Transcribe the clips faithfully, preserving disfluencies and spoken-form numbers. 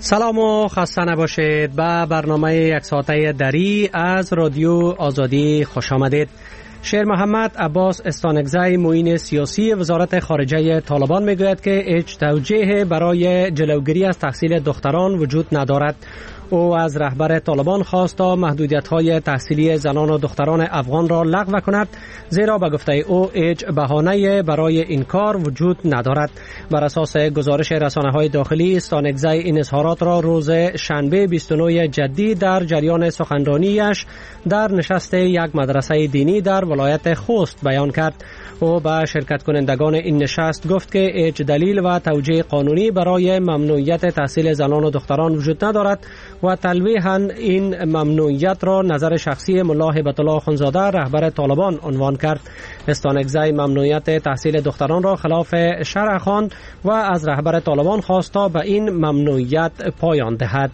سلام و خسته نباشید. به برنامه یک ساعته دری از رادیو آزادی خوش آمدید. شیر محمد عباس استانکزی معین سیاسی وزارت خارجه طالبان میگوید که هیچ توجیه برای جلوگیری از تحصیل دختران وجود ندارد. او از رهبر طالبان خواست تا محدودیت‌های تحصیلی زنان و دختران افغان را لغو کند، زیرا به گفته او هیچ بهانه‌ای برای این کار وجود ندارد. بر اساس گزارش رسانه‌های داخلی، استانکزی این اظهارات را روز شنبه بیست و نه جدی در جریان سخنرانیش در نشست یک مدرسه دینی در ولایت خوست بیان کرد. او به شرکت کنندگان این نشست گفت که هیچ دلیل و توجیه قانونی برای ممنوعیت تحصیل زنان و دختران وجود ندارد و تلویحاً این ممنوعیت را نظر شخصی ملا هیبت الله اخوندزاده رهبر طالبان عنوان کرد. استانکزی ممنوعیت تحصیل دختران را خلاف شرع خواند و از رهبر طالبان خواست تا به این ممنوعیت پایان دهد.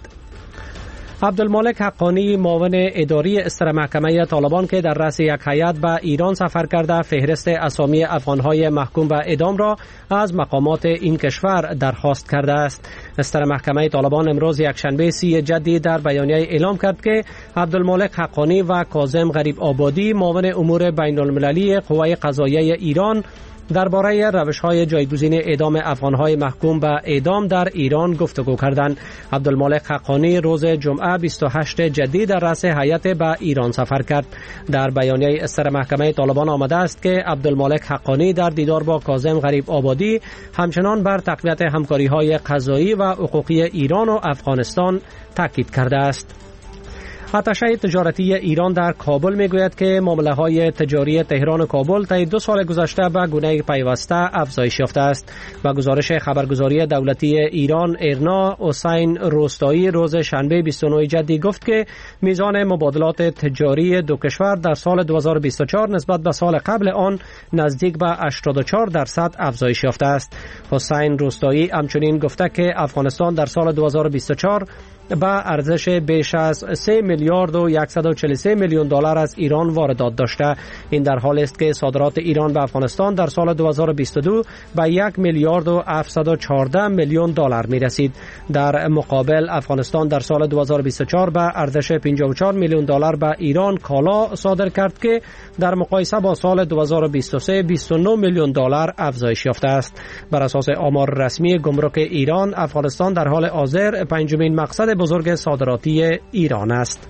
عبدالمالک حقانی معاون اداری استر محکمه طالبان که در رأس یک هیئت به ایران سفر کرده فهرست اسامی افغانهای محکوم به اعدام را از مقامات این کشور درخواست کرده است. استر محکمه طالبان امروز یکشنبه سی جدی در بیانیه اعلام کرد که عبدالمالک حقانی و کاظم غریب آبادی معاون امور بین المللی قوه قضاییه ایران درباره روش‌های جایگزین اعدام افغان‌های محکوم به اعدام در ایران گفتگو کردند. عبدالمالک حقانی روز جمعه بیست و هشت جدی در رأس هیئت به ایران سفر کرد. در بیانیه استر محکمه طالبان آمده است که عبدالمالک حقانی در دیدار با کاظم غریب آبادی همچنان بر تقویت همکاری‌های قضایی و حقوقی ایران و افغانستان تاکید کرده است. اتشه تجارتی ایران در کابل میگوید که معامله‌های تجاری تهران و کابل طی دو سال گذشته به گونه پیوسته افزایش یافته است. با گزارش خبرگزاری دولتی ایران ایرنا، حسین روستایی روز شنبه بیست و نه جدی گفت که میزان مبادلات تجاری دو کشور در سال دو هزار و بیست و چهار نسبت به سال قبل آن نزدیک به هشتاد و چهار درصد افزایش یافته است. حسین روستایی همچنین گفته که افغانستان در سال دو هزار و بیست و چهار با ارزش بیش از سه میلیارد و صد و چهل و سه میلیون دلار از ایران واردات داشته. این در حالی است که صادرات ایران به افغانستان در سال دو هزار و بیست و دو به یک میلیارد و هفتصد و چهارده میلیون دلار می رسید. در مقابل افغانستان در سال دو هزار و بیست و چهار به ارزش پنجاه و چهار میلیون دلار به ایران کالا صادر کرد که در مقایسه با سال دو هزار و بیست و سه بیست و نه میلیون دلار افزایش یافته است. بر اساس آمار رسمی گمرک ایران، افغانستان در حال حاضر پنجمین مقصد بزرگ صادراتی ایران است.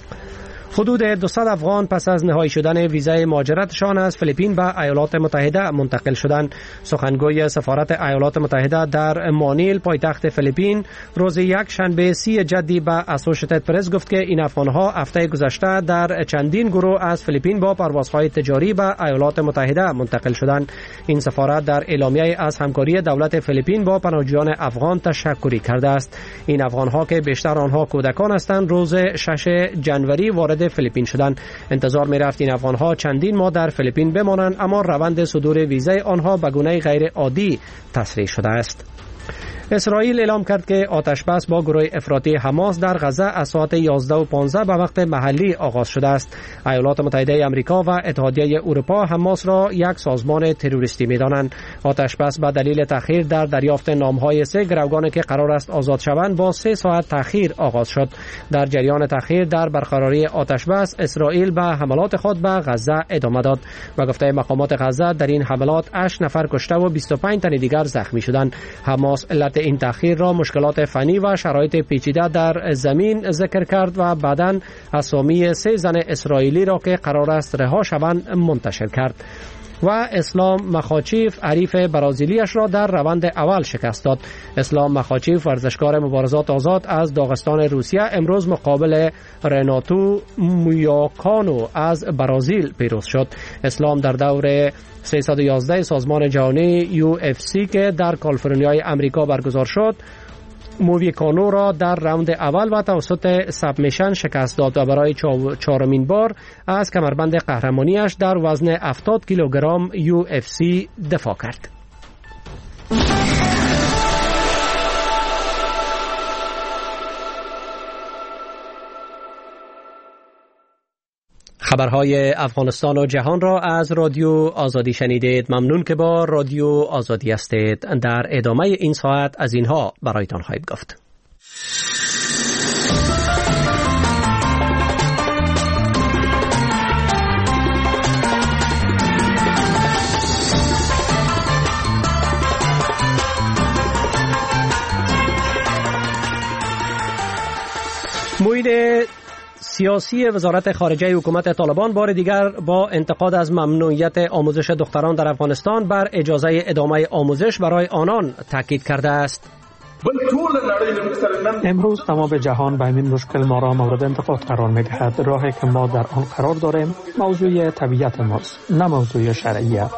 حدود دویست افغان پس از نهایی شدن ویزای مهاجرتشان از فیلیپین به ایالات متحده منتقل شدند. سخنگوی سفارت ایالات متحده در مانیل پایتخت فیلیپین روز یک شنبه سی جدی به اسوشیتد پرس گفت که این افغانها هفته گذشته در چندین گروه از فیلیپین با پروازهای تجاری به ایالات متحده منتقل شدند. این سفارت در اعلامیه از همکاری دولت فیلیپین با پناهجویان افغان تشکری کرده است. این افغانها که بیشتر آنها کودکان هستند روز شش جنوری وارد فیلیپین شدند. انتظار می رفت این افغانها چندین ماه در فیلیپین بمانند، اما روند صدور ویزای آنها به گونه غیر عادی تسریع شده است. اسرائیل اعلام کرد که آتش بس با گروه افراطی حماس در غزه از ساعت یازده و پانزده به وقت محلی آغاز شده است. ایالات متحده آمریکا و اتحادیه اروپا حماس را یک سازمان تروریستی می‌دانند. آتش بس به دلیل تأخیر در دریافت نام‌های سه گروگانی که قرار است آزاد شوند با سه ساعت تأخیر آغاز شد. در جریان تأخیر در برقراری آتش بس، اسرائیل به حملات خود به غزه ادامه داد. و گفته مقامات غزه در این حملات هشت نفر کشته و بیست و پنج تن دیگر زخمی شدند. حماس علت این تأخیر را مشکلات فنی و شرایط پیچیده در زمین ذکر کرد و بعداً اسامی سه زن اسرائیلی را که قرار است رها شوند منتشر کرد. و اسلام مخاچیف حریف برازیلیش را در روند اول شکست داد. اسلام مخاچیف ورزشکار مبارزات آزاد از داغستان روسیه امروز مقابل رناتو مویاکانو از برازیل پیروز شد. اسلام در دور سیصد و یازده سازمان جهانی یو اف سی که در کالیفرنیای امریکا برگزار شد، مویکانو را در راند اول و توسط سبمیشن شکست داد و برای چهارمین بار از کمربند قهرمانیش در وزن هفتاد کیلوگرم یو اف سی دفاع کرد. خبرهای افغانستان و جهان را از رادیو آزادی شنیدید. ممنون که با رادیو آزادی هستید. در ادامه این ساعت از اینها برایتان خواهید گفت. معین سیاسی وزارت خارجه حکومت طالبان بار دیگر با انتقاد از ممنوعیت آموزش دختران در افغانستان بر اجازه ادامه آموزش برای آنان تاکید کرده است. امروز تمام جهان به این مشکل ما را مورد انتقاد قرار می دهد. راهی که ما در آن قرار داریم موضوع طبیعت ماست، نه موضوع شرعیت.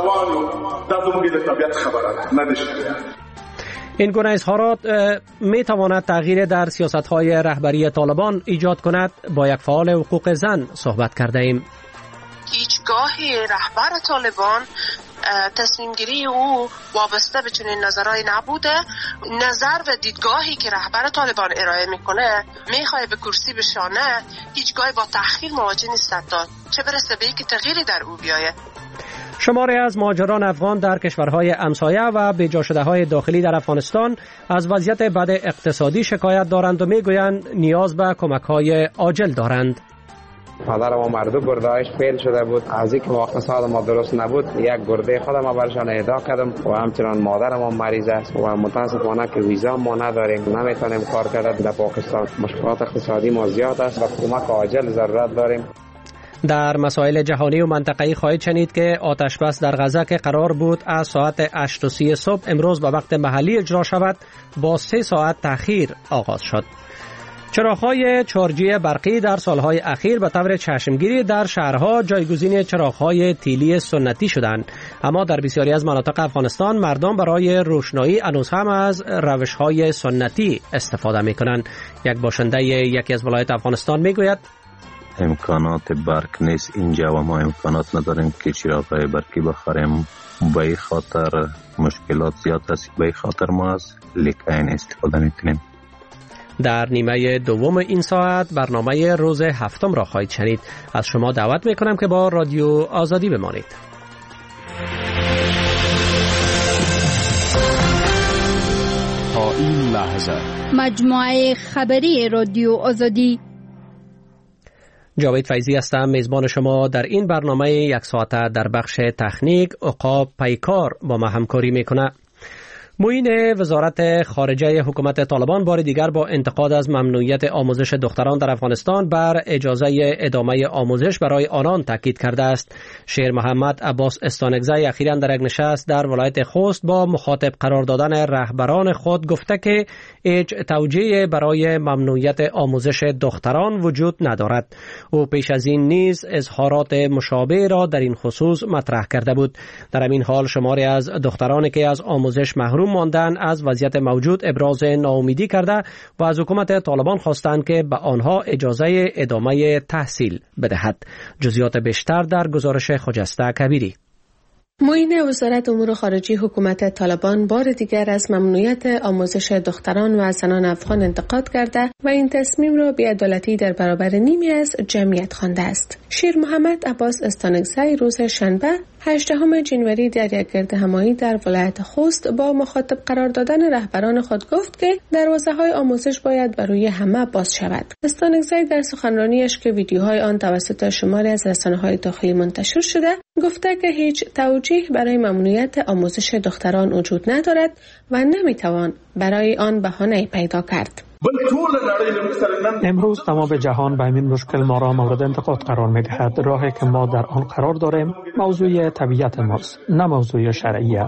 این گونه اظهارات می تواند تغییر در سیاست های رهبری طالبان ایجاد کند. با یک فعال حقوق زن صحبت کرده ایم. هیچگاه رهبر طالبان تصمیم گیری او وابسته به چنین نظرهای نبوده. نظر و دیدگاهی که رهبر طالبان ارائه میکنه میخواه به کرسی بشانه، هیچگاه با تأخیر مواجه نیست داد، چه برسه به اینکه تغییری در او بیاید. شماری از مهاجران افغان در کشورهای همسایه و به جا شده های داخلی در افغانستان از وضعیت بد اقتصادی شکایت دارند و میگویند نیاز به کمک‌های عاجل دارند. پدر ما مردو گردهایش فیل شده بود، از اینکه اقتصاد ما درست نبود یک گرده خودم برشان اهدا کردم و همچنان مادر ما مریض است و متاسفانه که ویزا ما نداریم، نمیتونیم کار کردن در پاکستان. مشکلات اقتصادی ما زیاد است و کمک عاجل ضرورت داریم. در مسائل جهانی و منطقه‌ای خواهید شنید که آتش بس در غزه که قرار بود از ساعت هشت و سی صبح امروز به وقت محلی اجرا شود با سه ساعت تأخیر آغاز شد. چراغ‌های چارجی برقی در سالهای اخیر به طور چشمگیری در شهرها جایگزین چراغ‌های تیلی سنتی شدند، اما در بسیاری از مناطق افغانستان مردم برای روشنایی هنوز هم از روش‌های سنتی استفاده می‌کنند. یک باشنده یکی از ولایت افغانستان می‌گوید امکانات برق نیست اینجا و ما امکانات نداریم که چراغ‌های برقی بخریم. به این خاطر مشکلات زیاد است، به این خاطر ما از لیکین استفاده می‌کنیم. در نیمه دوم این ساعت برنامه روز هفتم را خواهید شنید. از شما دعوت میکنم که با رادیو آزادی بمانید. تا این لحظه مجموعه خبری رادیو آزادی. جاوید فیضی هستم، میزبان شما در این برنامه یک ساعته. در بخش تکنیک عقاب پیکار با ما همکاری میکنه. معین وزارت خارجه حکومت طالبان بار دیگر با انتقاد از ممنوعیت آموزش دختران در افغانستان بر اجازه ادامه آموزش برای آنان تاکید کرده است. شیر محمد عباس استانکزی اخیراً در یک نشست در ولایت خوست با مخاطب قرار دادن رهبران خود گفته که هیچ توجیهی برای ممنوعیت آموزش دختران وجود ندارد. او پیش از این نیز اظهارات مشابه را در این خصوص مطرح کرده بود. در همین حال شماری از دخترانی که از آموزش محروم ماندن از وضعیت موجود ابراز ناامیدی کرده و از حکومت طالبان خواستند که به آنها اجازه ادامه تحصیل بدهد. جزئیات بیشتر در گزارش خجسته کبیری. معین وزارت امور خارجه حکومت طالبان بار دیگر از ممنوعیت آموزش دختران و زنان افغان انتقاد کرده و این تصمیم را بی‌عدالتی در برابر نیمی از جمعیت خوانده است. شیر محمد عباس استانکزی روز شنبه هجدهم ژانویه در یک گردهمایی در ولایت خوست با مخاطب قرار دادن رهبران خود گفت که دروازه‌های آموزش باید برای همه باز شود. استانکزی در سخنرانیش که ویدیوهای آن توسط شماری از رسانه‌های داخلی منتشر شده گفته که هیچ توجیه برای ممنوعیت آموزش دختران وجود ندارد و نمیتوان برای آن بهانه پیدا کرد. امروز تمام جهان به این مشکل ما را مورد انتقاد قرار می دهد. راهی که ما در آن قرار داریم موضوع طبیعت ماست، نه موضوع شرعیت.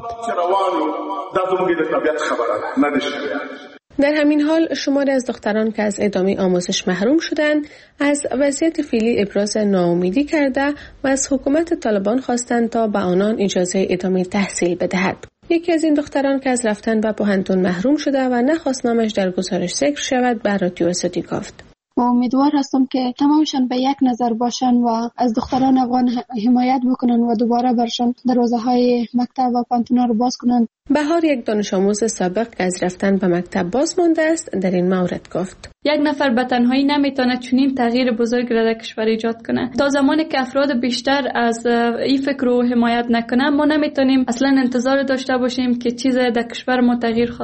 در همین حال شماری از دختران که از ادامه آموزش محروم شدند از وضعیت فعلی ابراز ناامیدی کرده و از حکومت طالبان خواستند تا به آنان اجازه ادامه تحصیل بدهد. یکی از این دختران که از رفتن به پوهنتون محروم شده و نخواست نامش در گزارش ذکر شود به رادیو آزادی گفت: و امیدوار هستم که تمامشان به یک نظر باشن و از دختران افغان حمایت بکنن و دوباره برشان دروازه‌های مکتب و پانتونا رو باز کنن. بهار یک دانش آموز سابق که از رفتن به مکتب باز مانده است در این مورد گفت: یک نفر به تنهایی نمیتونه چنین تغییر بزرگ را در کشور ایجاد کنه. تا زمانی که افراد بیشتر از این فکر رو حمایت نکنن ما نمیتونیم اصلا انتظار داشته باشیم که چیزی در کشور ما تغییر خواهد کرد.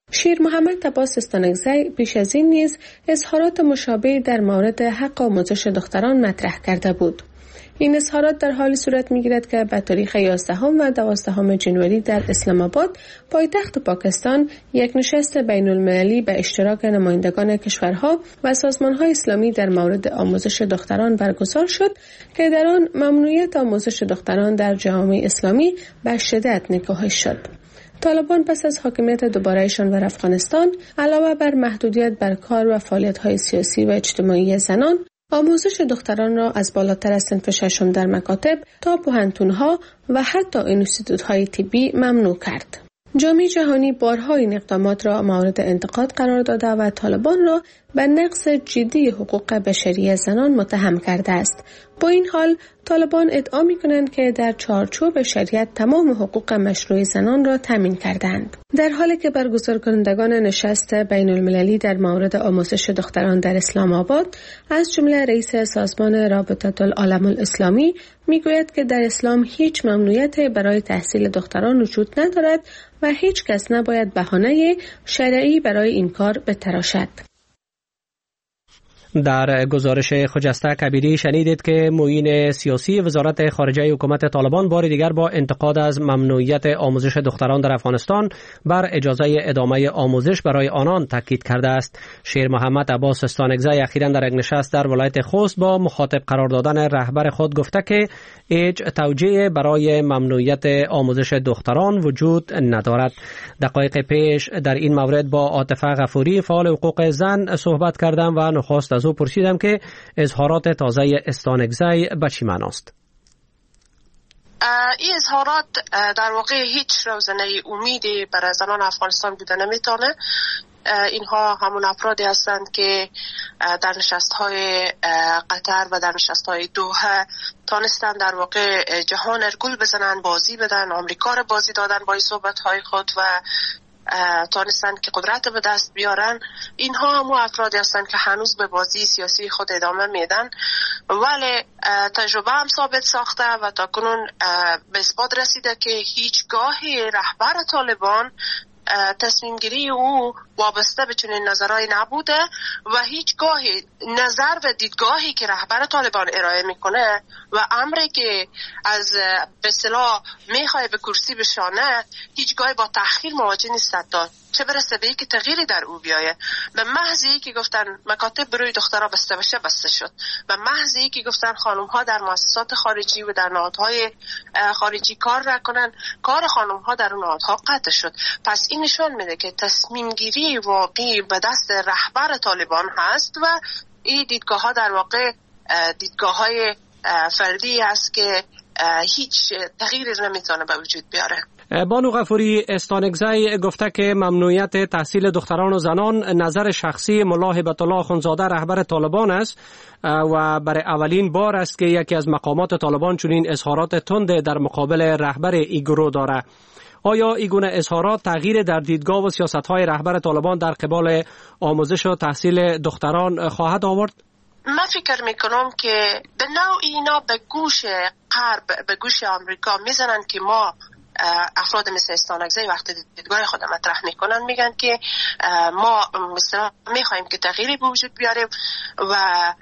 شیر محمد عباس استانکزی پیش از این نیز اظهارات مشابه در مورد حق آموزش دختران مطرح کرده بود. این اظهارات در حالی صورت می‌گیرد که به تاریخ یازدهم و دوازدهم ژانویه در اسلام آباد پایتخت پاکستان یک نشست بین المللی به اشتراک نمایندگان کشورها و سازمان‌های اسلامی در مورد آموزش دختران برگزار شد که در آن ممنوعیت آموزش دختران در جامعه اسلامی به شدت نکوهش شد. طالبان پس از حاکمیت دوباره‌شان بر افغانستان علاوه بر محدودیت بر کار و فعالیت‌های سیاسی و اجتماعی زنان، آموزش دختران را از بالاتر از صنف ششم در مکاتب تا پوهنتون‌ها و حتی انستیتوت‌های طبی ممنوع کرد. جامعه جهانی بارها این اقدامات را مورد انتقاد قرار داده و طالبان را به نقض جدی حقوق بشری زنان متهم کرده است. با این حال طالبان ادعا می‌کنند که در چارچوب شریعت تمام حقوق مشروع زنان را تامین کردند. در حالی که برگزار کنندگان نشست بین المللی در مورد آموزش دختران در اسلام آباد از جمله رئیس سازمان رابطه العالم الاسلامی میگوید که در اسلام هیچ ممنوعیت برای تحصیل دختران وجود ندارد و هیچ کس نباید بهانه شرعی برای این کار بتراشد. در گزارش خجسته کبیری شنیدید که معین سیاسی وزارت خارجه حکومت طالبان بار دیگر با انتقاد از ممنوعیت آموزش دختران در افغانستان بر اجازه ادامه آموزش برای آنان تاکید کرده است. شیر محمد عباس استانکزی اخیراً در یک نشست در ولایت خوست با مخاطب قرار دادن رهبر خود گفته که هیچ توجیه برای ممنوعیت آموزش دختران وجود ندارد. دقایق پیش در این مورد با عاطفه غفوری فعال حقوق زن صحبت کردم و نخست از او پرسیدم که اظهارات تازه استانکزی به چی معناست. این اظهارات در واقع هیچ روزنه امیدی برای زنان افغانستان بوده نمیتونه. اینها همون افرادی هستند که در نشست‌های قطر و در نشست‌های دوحه تانستن در واقع جهان ارگول بزنن، بازی بدن، آمریکا رو بازی دادن با این صحبت‌های خود و تانستن که قدرت به دست بیارن. اینها همون افرادی هستند که هنوز به بازی سیاسی خود ادامه میدن، ولی تجربه هم ثابت ساخته و تا کنون به اثبات رسیده که هیچگاهی رهبر طالبان تصمیم گیری او وابسته به چنین نظرهایی نبوده و هیچگاهی نظر و دیدگاهی که رهبر طالبان ارائه میکنه و امری که از به اصطلاح میخواه به کرسی بشانه هیچگاهی با تأخیر مواجه نیست، تا چه برسه به اینکه تغییری در او بیایه. به محضی که گفتن مکاتب برای دخترها بسته بشه بسته شد، به محضی که گفتن خانم ها در مؤسسات خارجی و در نهادهای خارجی کار نکنن، کار خانم ها در اون نهادها قطع شد. پس این نشان میده که تصمیم گیری واقعی به دست رهبر طالبان هست و این دیدگاه ها در واقع دیدگاه های فردی است که هیچ تغییری نمیتونه به وجود بیاره. بانو غفوری، استانکزی گفته که ممنوعیت تحصیل دختران و زنان نظر شخصی ملا هبت الله اخوندزاده رهبر طالبان است و برای اولین بار است که یکی از مقامات طالبان چنین اظهارات تند در مقابل رهبر این گروه داره. آیا این گونه اظهارات تغییر در دیدگاه و سیاست‌های رهبر طالبان در قبال آموزش و تحصیل دختران خواهد آورد؟ من فکر میکنم که به نوعی اینا به گوش غرب، به گوش آمریکا میزنن که ما افراد مثل استانکزی وقتی دیدگاه خود مطرح میکنن میگن که ما مثلا میخوایم که تغییری به وجود بیاریم و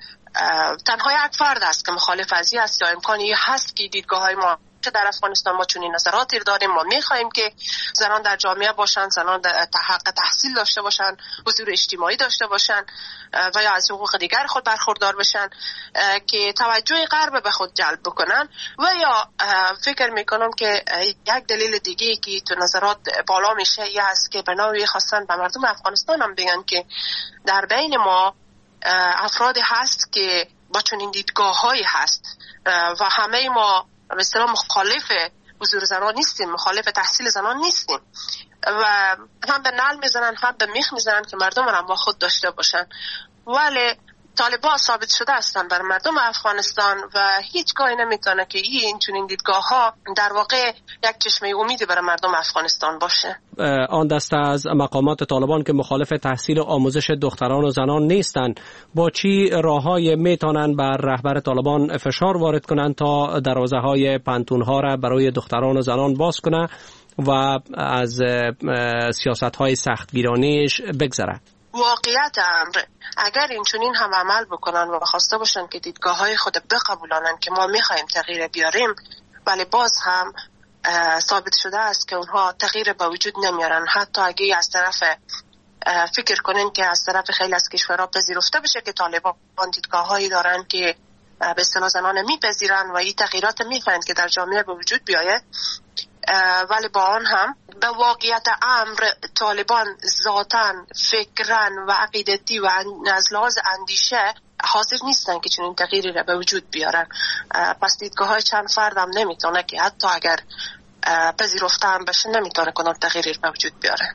تنها یک فرد است که مخالف ازی است یا امکانی هست که دیدگاه های ما که در افغانستان ما چنین نظراتی داریم. ما میخوایم که زنان در جامعه باشن، زنان حق تحصیل داشته باشن، حضور اجتماعی داشته باشن و یا از حقوق دیگر خود برخوردار بشن که توجه غرب به خود جلب بکنن. و یا فکر میکنم که یک دلیل دیگه که تو نظرات بالا میشه یه هست که به نوعی خواستن به مردم افغانستان هم بگن که در بین ما افرادی هست که با چنین دیدگاه‌هایی هست و همه ما به اصطلاح مخالف حضور زنان نیستیم، مخالف تحصیل زنان نیستیم و هم به نعل میزنن هم به میخ میزنن که مردم هم با خود داشته باشن. ولی طالبان ثابت شده هستن بر مردم افغانستان و هیچگاهی نمیتونه که این چنین دیدگاه ها در واقع یک چشمه امیدی برای مردم افغانستان باشه. آن دسته از مقامات طالبان که مخالف تحصیل و آموزش دختران و زنان نیستند، با چی راههای میتونن بر رهبر طالبان فشار وارد کنن تا دروازه های پانتون ها را برای دختران و زنان باز کنه و از سیاست های سختگیرانش بگذره. واقعیت امر اگر این چنین هم عمل بکنن و خواسته باشن که دیدگاه های خود بقبولانن که ما میخوایم تغییر بیاریم، ولی باز هم ثابت شده است که اونها تغییر به وجود نمیارن. حتی اگه از طرف فکر کنن که از طرف خیلی از کشورها پذیرفته بشه که طالبان دیدگاه هایی دارن که به اصطلاح زنان میپذیرن و این تغییرات میخواهند که در جامعه به وجود بیاید، ولی با آن هم به واقعیت امر طالبان ذاتاً فکراً و عقیدتی و از لحاظ اندیشه حاضر نیستن که چنین تغییری را به وجود بیارن. پس دیدگاه های چند فرد هم نمیتونه که حتی اگر پذیرفته هم بشه نمیتونه کنن تغییری به وجود بیاره.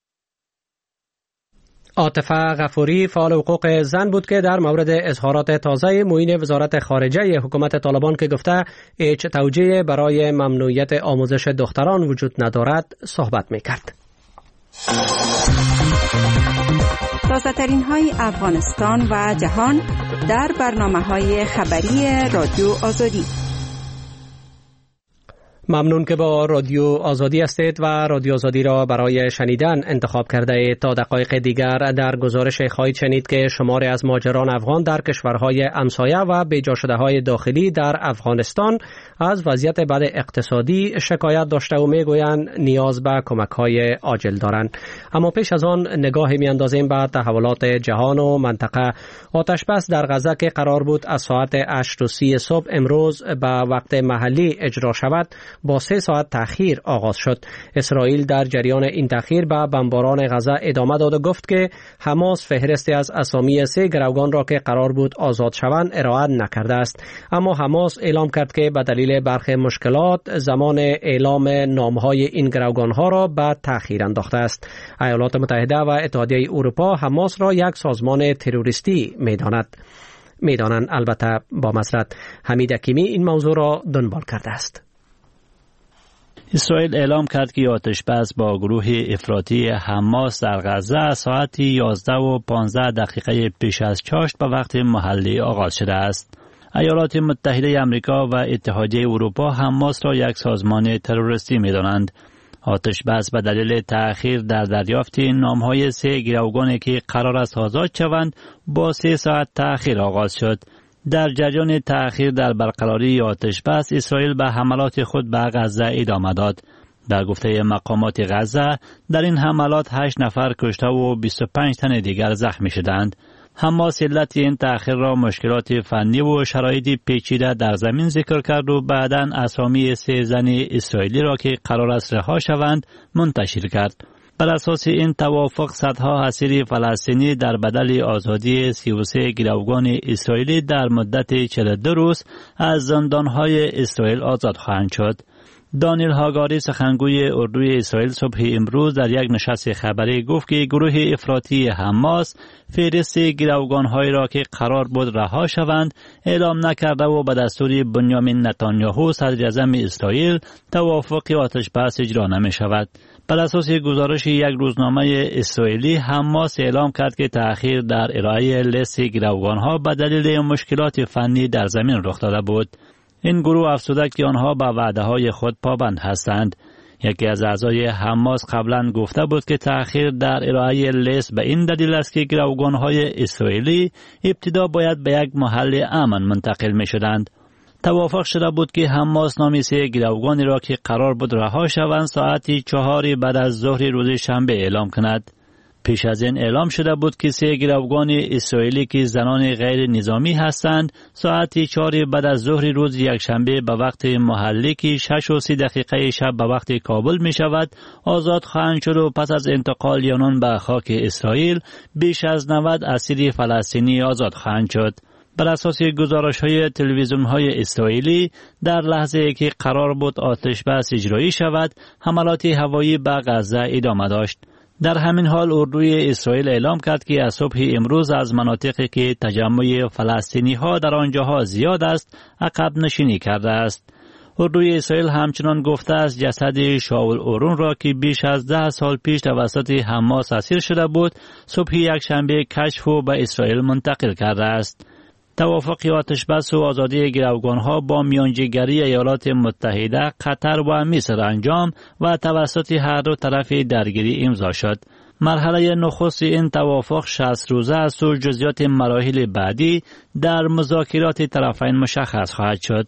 عاطفه غفوری فعال حقوق زن بود که در مورد اظهارات تازه معین وزارت خارجه حکومت طالبان که گفته هیچ توجیه برای ممنوعیت آموزش دختران وجود ندارد صحبت میکرد. تازه ترین های افغانستان و جهان در برنامه های خبری رادیو آزادی. ممنون که با رادیو آزادی هستید و رادیو آزادی را برای شنیدن انتخاب کرده اید. تا دقایق دیگر در گزارش خواهید شنید که شماری از مهاجران افغان در کشورهای همسایه و بیجا شده های داخلی در افغانستان از وضعیت بد اقتصادی شکایت داشته و میگویند نیاز به کمک های عاجل دارند. اما پیش از آن نگاهی میاندازیم به تحولات جهان و منطقه. آتش بس در غزه که قرار بود از ساعت هشت و سی صبح امروز به وقت محلی اجرا شود با سه ساعت تأخیر آغاز شد. اسرائیل در جریان این تأخیر به بمباران غزه ادامه داد و گفت که حماس فهرستی از اسامی سه گروگان را که قرار بود آزاد شوند ارائه نکرده است. اما حماس اعلام کرد که به دلیل برخی مشکلات زمان اعلام نامهای این گروگان ها را به تأخیر انداخته است. ایالات متحده و اتحادیه اروپا حماس را یک سازمان تروریستی می‌داند. می‌دانند. البته با مسرت حمید حکیمی این موضوع را دنبال کرده است. اسرائیل اعلام کرد که آتش بس با گروه افراطی حماس در غزه ساعت یازده و پانزده دقیقه پیش از چاشت به وقت محلی آغاز شده است. ایالات متحده آمریکا و اتحادیه اروپا حماس را یک سازمان تروریستی می‌دانند. آتش بس به دلیل تأخیر در دریافت نام‌های سه گروگانی که قرار است آزاد شوند با سه ساعت تأخیر آغاز شد. در جریان تأخیر در برقراری آتش بس، اسرائیل به حملات خود به غزه ادامه داد. در گفته مقامات غزه، در این حملات هشت نفر کشته و بیست و پنج تن دیگر زخمی شدند. حماس علت این تأخیر را مشکلات فنی و شرایط پیچیده در زمین ذکر کرد و بعداً اسامی سه زن اسرائیلی را که قرار است رها شوند منتشر کرد. بر اساس این توافق صدها اسیر فلسطینی در بدل آزادی سی و سه گروگان اسرائیلی در مدت چهل و دو روز از زندانهای اسرائیل آزاد خواهند شد. دانیل هاگاری سخنگوی اردوی اسرائیل صبح امروز در یک نشست خبری گفت که گروه افراطی حماس فهرست گروگان‌هایی را که قرار بود رها شوند اعلام نکرده و به دستور بنیامین نتانیاهو صدر اعظم اسرائیل توافق آتش بس اجرا نمی شود. بر اساس گزارش یک روزنامه اسرائیلی، حماس اعلام کرد که تأخیر در ارائه لیست گروگان‌ها به دلیل مشکلات فنی در زمین رخ داده بود. این گروه افزوده که آنها به وعده‌های خود پابند هستند. یکی از اعضای حماس قبلا گفته بود که تأخیر در ارائه لیست به این دلیل است که گروگان‌های اسرائیلی ابتدا باید به یک محل امن منتقل می شدند. توافق شده بود که حماس نام سه گروگانی را که قرار بود رها شوند ساعت چهار بعد از ظهر روز شنبه اعلام کند. پیش از این اعلام شده بود که سه گروگان اسرائیلی که زنان غیر نظامی هستند ساعت چهار بعد از ظهر روز یکشنبه به وقت محلی که شش و سی دقیقه شب به وقت کابل می شود آزاد خواهند شد و پس از انتقال یانون به خاک اسرائیل بیش از نود اسیر فلسطینی آزاد خواهند شد. بر اساس گزارش‌های تلویزیون‌های اسرائیلی در لحظه که قرار بود آتش بس اجرایی شود حملات هوایی به غزه ادامه داشت. در همین حال اردوی اسرائیل اعلام کرد که از صبح امروز از مناطقی که تجمع فلسطینی ها در آنجاها زیاد است عقب نشینی کرده است. اردوی اسرائیل همچنان گفته است جسد شاول اورون را که بیش از ده سال پیش توسط حماس اسیر شده بود صبح یک شنبه کشف و به اسرائیل منتقل کرده است. توافق آتش بس و آزادی گروگانها با میانجیگری ایالات متحده، قطر و مصر انجام و توسط هر دو طرف درگیری امضا شد. مرحله نخست این توافق شصت روزه است و جزئیات مراحل بعدی در مذاکرات طرفین مشخص خواهد شد.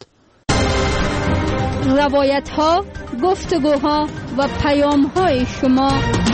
روایت ها، گفتگوها و پیام های شما.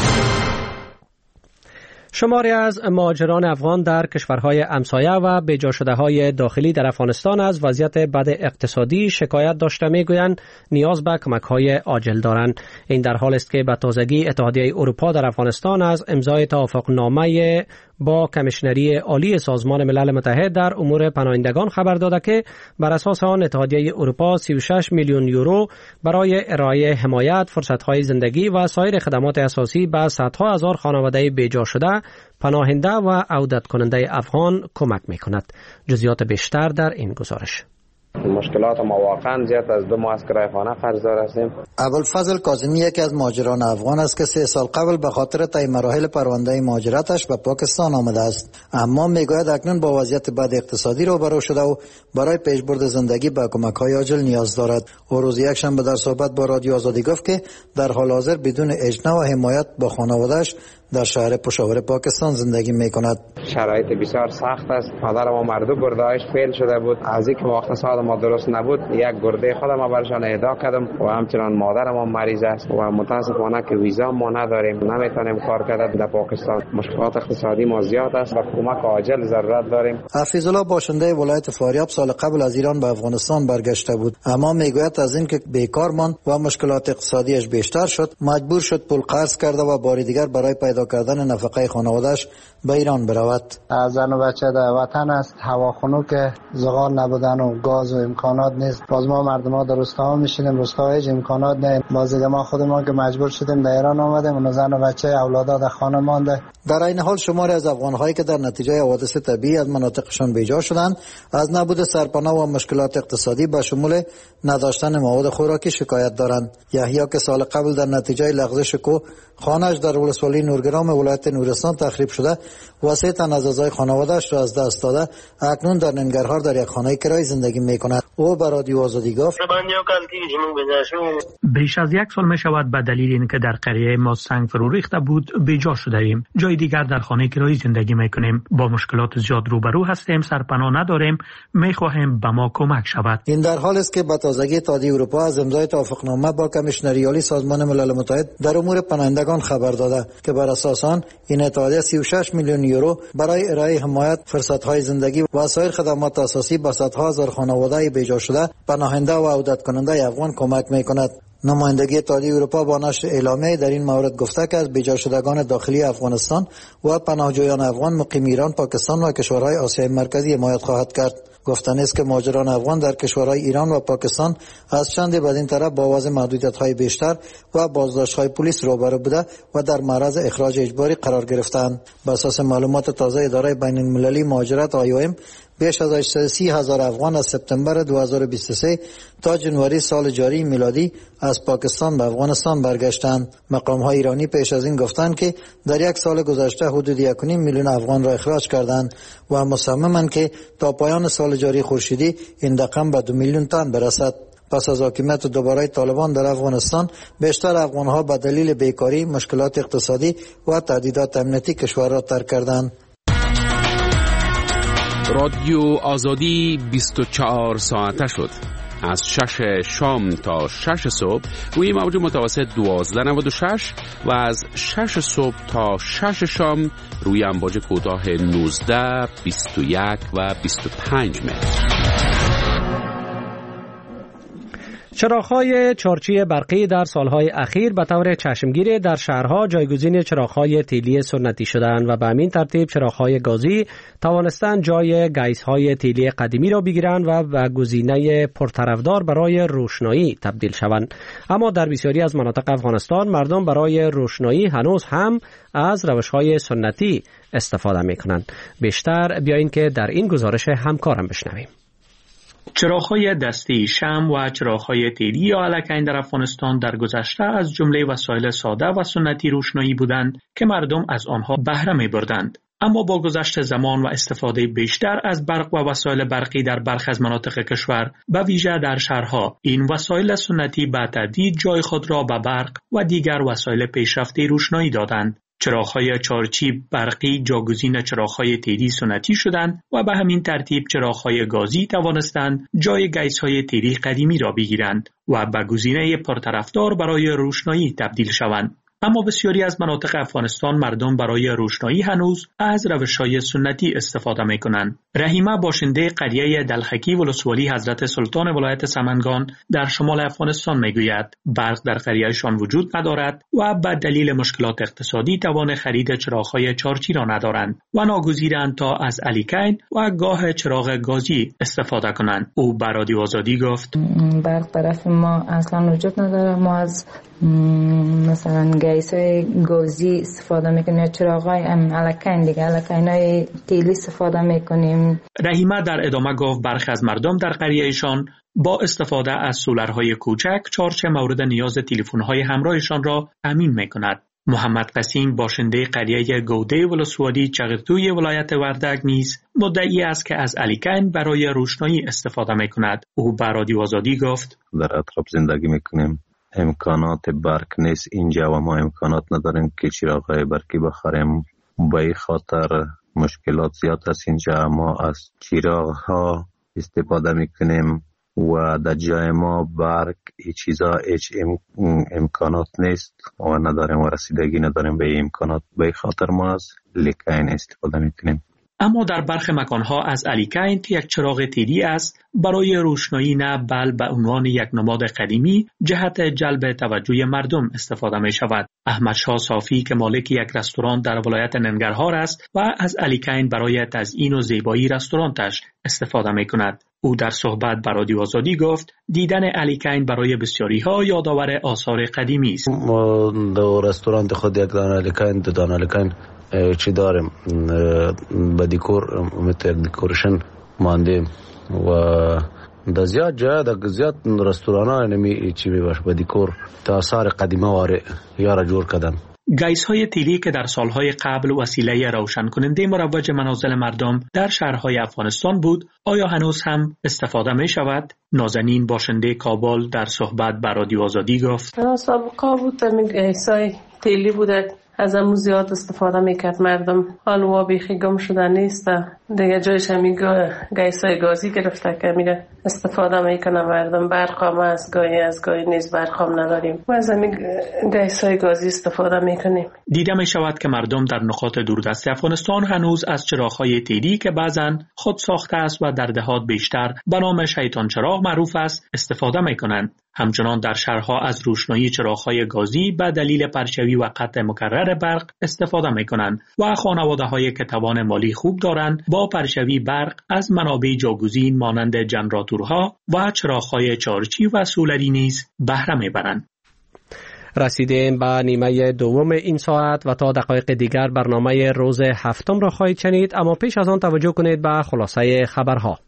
شماری از مهاجران افغان در کشورهای همسایه و بجا شده های داخلی در افغانستان از وضعیت بد اقتصادی شکایت داشته میگویند نیاز به کمک های عاجل دارند. این در حال است که به تازگی اتحادیه اروپا در افغانستان از امضای توافقنامه با کمیشنری عالی سازمان ملل متحد در امور پناهندگان خبر داده که بر اساس آن اتحادیه اروپا سی و شش میلیون یورو برای ارائه حمایت، فرصت‌های زندگی و سایر خدمات اساسی به صدها هزار خانواده بیجا شده، پناهنده و عودت کننده افغان کمک می‌کند. جزئیات بیشتر در این گزارش. مشکلات ما واقعا زیاد از دو ماه از کرایه خانه قرضدار هستیم. ابوالفضل کاظمی یکی از مهاجران افغان است که سه سال قبل به خاطر طی مراحل پرونده مهاجرتش به پاکستان آمده است، اما میگوید اکنون با وضعیت بد اقتصادی روبرو شده و برای پیشبرد زندگی به کمک‌های عاجل نیاز دارد. او روز یکشنبه در صحبت با رادیو آزادی گفت که در حال حاضر بدون اجنه و حمایت با خانواده‌اش در شهر پشاور پاکستان زندگی می‌کند. شرایط بسیار سخت است. مادر ما مردو گرده‌اش فیل شده بود. از اینکه اقتصاد ما درست نبود، یک گرده خودم برشان اهدا کردم و همچنان مادر ما مریض است و متاسفانه که ویزا ما نداریم، نمیتونیم کار کردن در پاکستان. مشکلات اقتصادی ما زیاد است و کمک عاجل ضرورت داریم. حفیظالله باشنده ولایت فاریاب سال قبل از ایران به افغانستان برگشته بود، اما میگوید از اینکه بیکار ماند و مشکلات اقتصادیش بیشتر شد، مجبور شد پول قرض کرده و بار دیگر برای پیدا کردن نفقه خانواده‌اش به ایران برود. زن و بچه در وطن است، هوا خنک، زغال نبودن و گاز و امکانات نیست. باز ما مردم ها در روستا میشینیم، روستا هیچ امکانات نه. باز ما خودمون که مجبور شدیم در ایران آمدیم و زن و بچه اولادا در خانه مانده. در این حال شماری از افغان‌هایی که در نتیجه حوادث طبیعی از مناطقشان بیجا شدند از نبود سرپناه و مشکلات اقتصادی به شمول نداشتن مواد خوراکی شکایت دارند. یحیی که سال قبل در نتیجه لغزش کوه خانه‌اش در ولسوالی نورگرام ولایت نورستان تخریب شده و سه تن از اعضای خانواده‌اش را از دست داده، اکنون در ننگرهار در یک خانه کرایه زندگی می‌کند. او به رادیو آزادی گفت: بیش از یک سال می‌شود به دلیل اینکه در قریه ما سنگ فرو ریخته بود بیجا شده ایم. جای دیگر در خانه کرایه زندگی می‌کنیم. با مشکلات زیاد روبرو هستیم، سرپناه نداریم، می‌خواهیم به ما کمک شود. این در حال است که به تازگی اتحادیه اروپا از امضای توافقنامه با کمیشنری عالی سازمان ملل متحد در امور پناهندگان خبر داده که بر اساس آن این اتحادیه سی و شش میلیون یورو برای ارائه حمایت، فرصت‌های زندگی و سایر خدمات اساسی به صدها هزار خانواده بیجا شده، پناهنده و عودت کننده افغان کمک می‌کند. نمایندگی اتحادیه اروپا با نشر اعلامیه در این مورد گفته که از بیجا شدگان داخلی افغانستان و پناهجویان افغان مقیم ایران، پاکستان و کشورهای آسیای مرکزی حمایت خواهد کرد. گفتن است که مهاجران افغان در کشورهای ایران و پاکستان از چند بدین طرف با وضع محدودیت‌های بیشتر و بازداشت‌های پلیس روبرو بوده و در معرض اخراج اجباری قرار گرفتند. بر اساس معلومات تازه اداره بین‌المللی مهاجرت آی او ام، بیش از هشتصد و سی هزار افغان از سپتامبر دو هزار و بیست و سه تا جنوری سال جاری میلادی از پاکستان به افغانستان برگشتند. مقام‌های ایرانی پیش از این گفتند که در یک سال گذشته حدود یک و نیم میلیون افغان را اخراج کردند و مصممند که تا پایان سال جاری خورشیدی این رقم به دو میلیون تن برسد. پس از حاکمیت دوباره طالبان در افغانستان، بیشتر افغان‌ها به دلیل بیکاری، مشکلات اقتصادی و تهدیدات امنیتی کشور را ترک کردند. رادیو آزادی بیست و چهار ساعته شد. از شش شام تا شش صبح روی موج متوسط دوازده نود و شش و از شش صبح تا شش شام روی امواج کوتاه نوزده، بیست و یک و بیست و پنج متر. چراغ‌های چارچی برقی در سالهای اخیر به طور چشمگیر در شهرها جایگزین چراغ‌های تیلی سنتی شدند و به همین ترتیب چراغ‌های گازی توانستند جای گیس‌های تیلی قدیمی را بگیرند و به گزینه پرطرفدار برای روشنایی تبدیل شوند. اما در بسیاری از مناطق افغانستان مردم برای روشنایی هنوز هم از روش‌های سنتی استفاده می‌کنند. بیشتر بیایید که در این گزارش همکارم بشنویم. چراغ‌های دستی، شمع و چراغ‌های تیلی یا الکین در افغانستان در گذشته از جمله وسایل ساده و سنتی روشنایی بودند که مردم از آنها بهره می‌بردند. اما با گذشت زمان و استفاده بیشتر از برق و وسایل برقی در برخی از مناطق کشور، به ویژه در شهرها، این وسایل سنتی به تدریج جای خود را به برق و دیگر وسایل پیشرفته روشنایی دادند. چراغ‌های چارچیب برقی جاگزین چراغ‌های تیری سنتی شدند و به همین ترتیب چراغ‌های گازی توانستند جای گیس‌های تیری قدیمی را بگیرند و به گزینه پرطرفدار برای روشنایی تبدیل شوند. اما بسیاری از مناطق افغانستان مردم برای روشنایی هنوز از روش‌های سنتی استفاده می‌کنند. رحیمه باشنده قریه دلخکی ولسوالی حضرت سلطان ولایت سمنگان در شمال افغانستان می‌گوید برق در قریه‌شان وجود ندارد و به دلیل مشکلات اقتصادی توان خرید چراغ‌های چارچی را ندارند و ناگزیرند تا از الیکین و گاه چراغ گازی استفاده کنند. او به رادیو آزادی گفت برق طرف ما اصلا وجود نداره. ما از مثلا گیس‌های گازی استفاده میکنیم یا چراغ‌های الکین دیگه الکین‌های تیلی استفاده میکنیم. رحیمه در ادامه گفت برخی از مردم در قریه‌شان با استفاده از سولرهای کوچک چارچ مورد نیاز تلفن‌های همراهشان را تامین میکند. محمد قسیم باشنده قریه گوده ولسوالی چغرتوی ولایت وردگ نیز مدعی است که از الیکین برای روشنایی استفاده میکند. او به رادیو آزادی گفت در اطراف زندگی میکنیم، امکانات برق نیست اینجا و ما امکانات نداریم که چراغ‌های برقی بخریم. به این خاطر مشکلات زیاد است اینجا. ما از چراغ‌ها استفاده میکنیم و در جای ما برق این چیزا هیچ ام، امکانات نیست و نداریم و رسیدگی نداریم به این امکانات. به این خاطر ما از لیکین استفاده میکنیم. اما در برخی مکانها از الیکین که یک چراغ تیری است برای روشنایی نه بل به عنوان یک نماد قدیمی جهت جلب توجه مردم استفاده می شود. احمد شاه صافی که مالک یک رستوران در ولایت ننگرهار است و از الیکین برای تزیین و زیبایی رستورانتش استفاده می کند. او در صحبت با رادیو آزادی گفت دیدن الیکین برای بسیاری ها یادآور آثار قدیمی است. ما در رستوران خود یک دانه الیکین دو دانه الیکین چی داریم با دیکور متر دیکورشن مانده و در زیاد جای در زیاد رستوران ها نمی چی میباش با دیکور تا آثار قدیمه واره یارا جور کردن. گیس های تیری که در سالهای قبل وسیله روشن کننده مروج منازل مردم در شهرهای افغانستان بود، آیا هنوز هم استفاده می شود؟ نازنین باشنده کابل در صحبت با رادیو آزادی گفت سابقا بود گیس های تیری بوده، از همون زیاد استفاده میکرد مردم. حالا بیخی گم شده نیست دیگه، جایش همین گیس های گازی گرفته که میره استفاده میکنه مردم. برق هم از گاهی از گاهی نیست برق هم نداریم و از همین گیس های گازی استفاده میکنیم. دیده می شود که مردم در نقاط دوردست افغانستان هنوز از چراغ‌های تیری که بعضن خود ساخته است و در دهات بیشتر به نام شیطان چراغ معروف است استفاده میکنند. همچنان در شهرها از روشنایی چراغ‌های گازی به دلیل پرچوی و قطع مکرر برق استفاده می‌کنند و خانواده‌هایی که توان مالی خوب دارند با پرچوی برق از منابع جاگزین مانند جنراتورها و چراغ‌های چارچی و سولری نیز بهره می‌برند. رسیدیم به نیمه دوم این ساعت و تا دقایق دیگر برنامه روز هفتم را خواهید شنید، اما پیش از آن توجه کنید به خلاصه خبرها.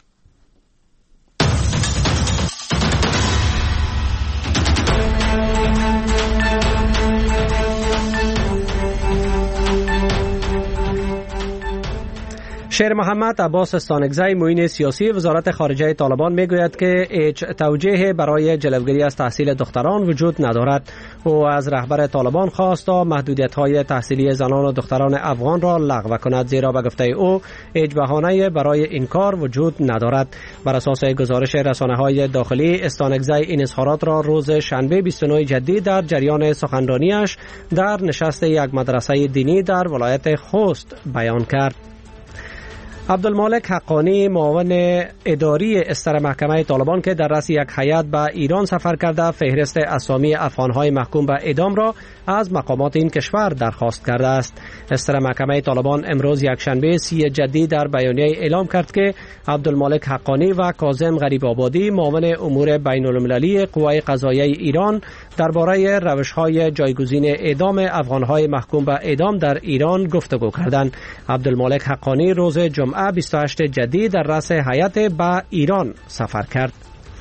شیر محمد عباس استانکزی معین سیاسی وزارت خارجه طالبان میگوید که هیچ توجیه برای جلوگیری از تحصیل دختران وجود ندارد. او از رهبر طالبان خواست تا محدودیت‌های تحصیلی زنان و دختران افغان را لغو کند، زیرا به گفته او هیچ بهانه‌ای برای این کار وجود ندارد. بر اساس گزارش رسانه‌های داخلی، استانکزی این اظهارات را روز شنبه بیست و نه جدی در جریان سخنرانیش در نشست یک مدرسه دینی در ولایت خوست بیان کرد. عبدالمالک حقانی معاون اداری استر محکمه طالبان که در رأس یک هیئت به ایران سفر کرده فهرست اسامی افغان‌های محکوم به اعدام را از مقامات این کشور درخواست کرده است. استر محکمه طالبان امروز یک شنبه سی جدی در بیانیه اعلام کرد که عبدالمالک حقانی و کاظم غریب آبادی معاون امور بین المللی قوای قضاییه ایران درباره روش‌های جایگزین اعدام افغان‌های محکوم به اعدام در ایران گفتگو کردند. عبدالمالک حقانی روز جمعه بیست و هشت جدی در رأس هیئت به ایران سفر کرد.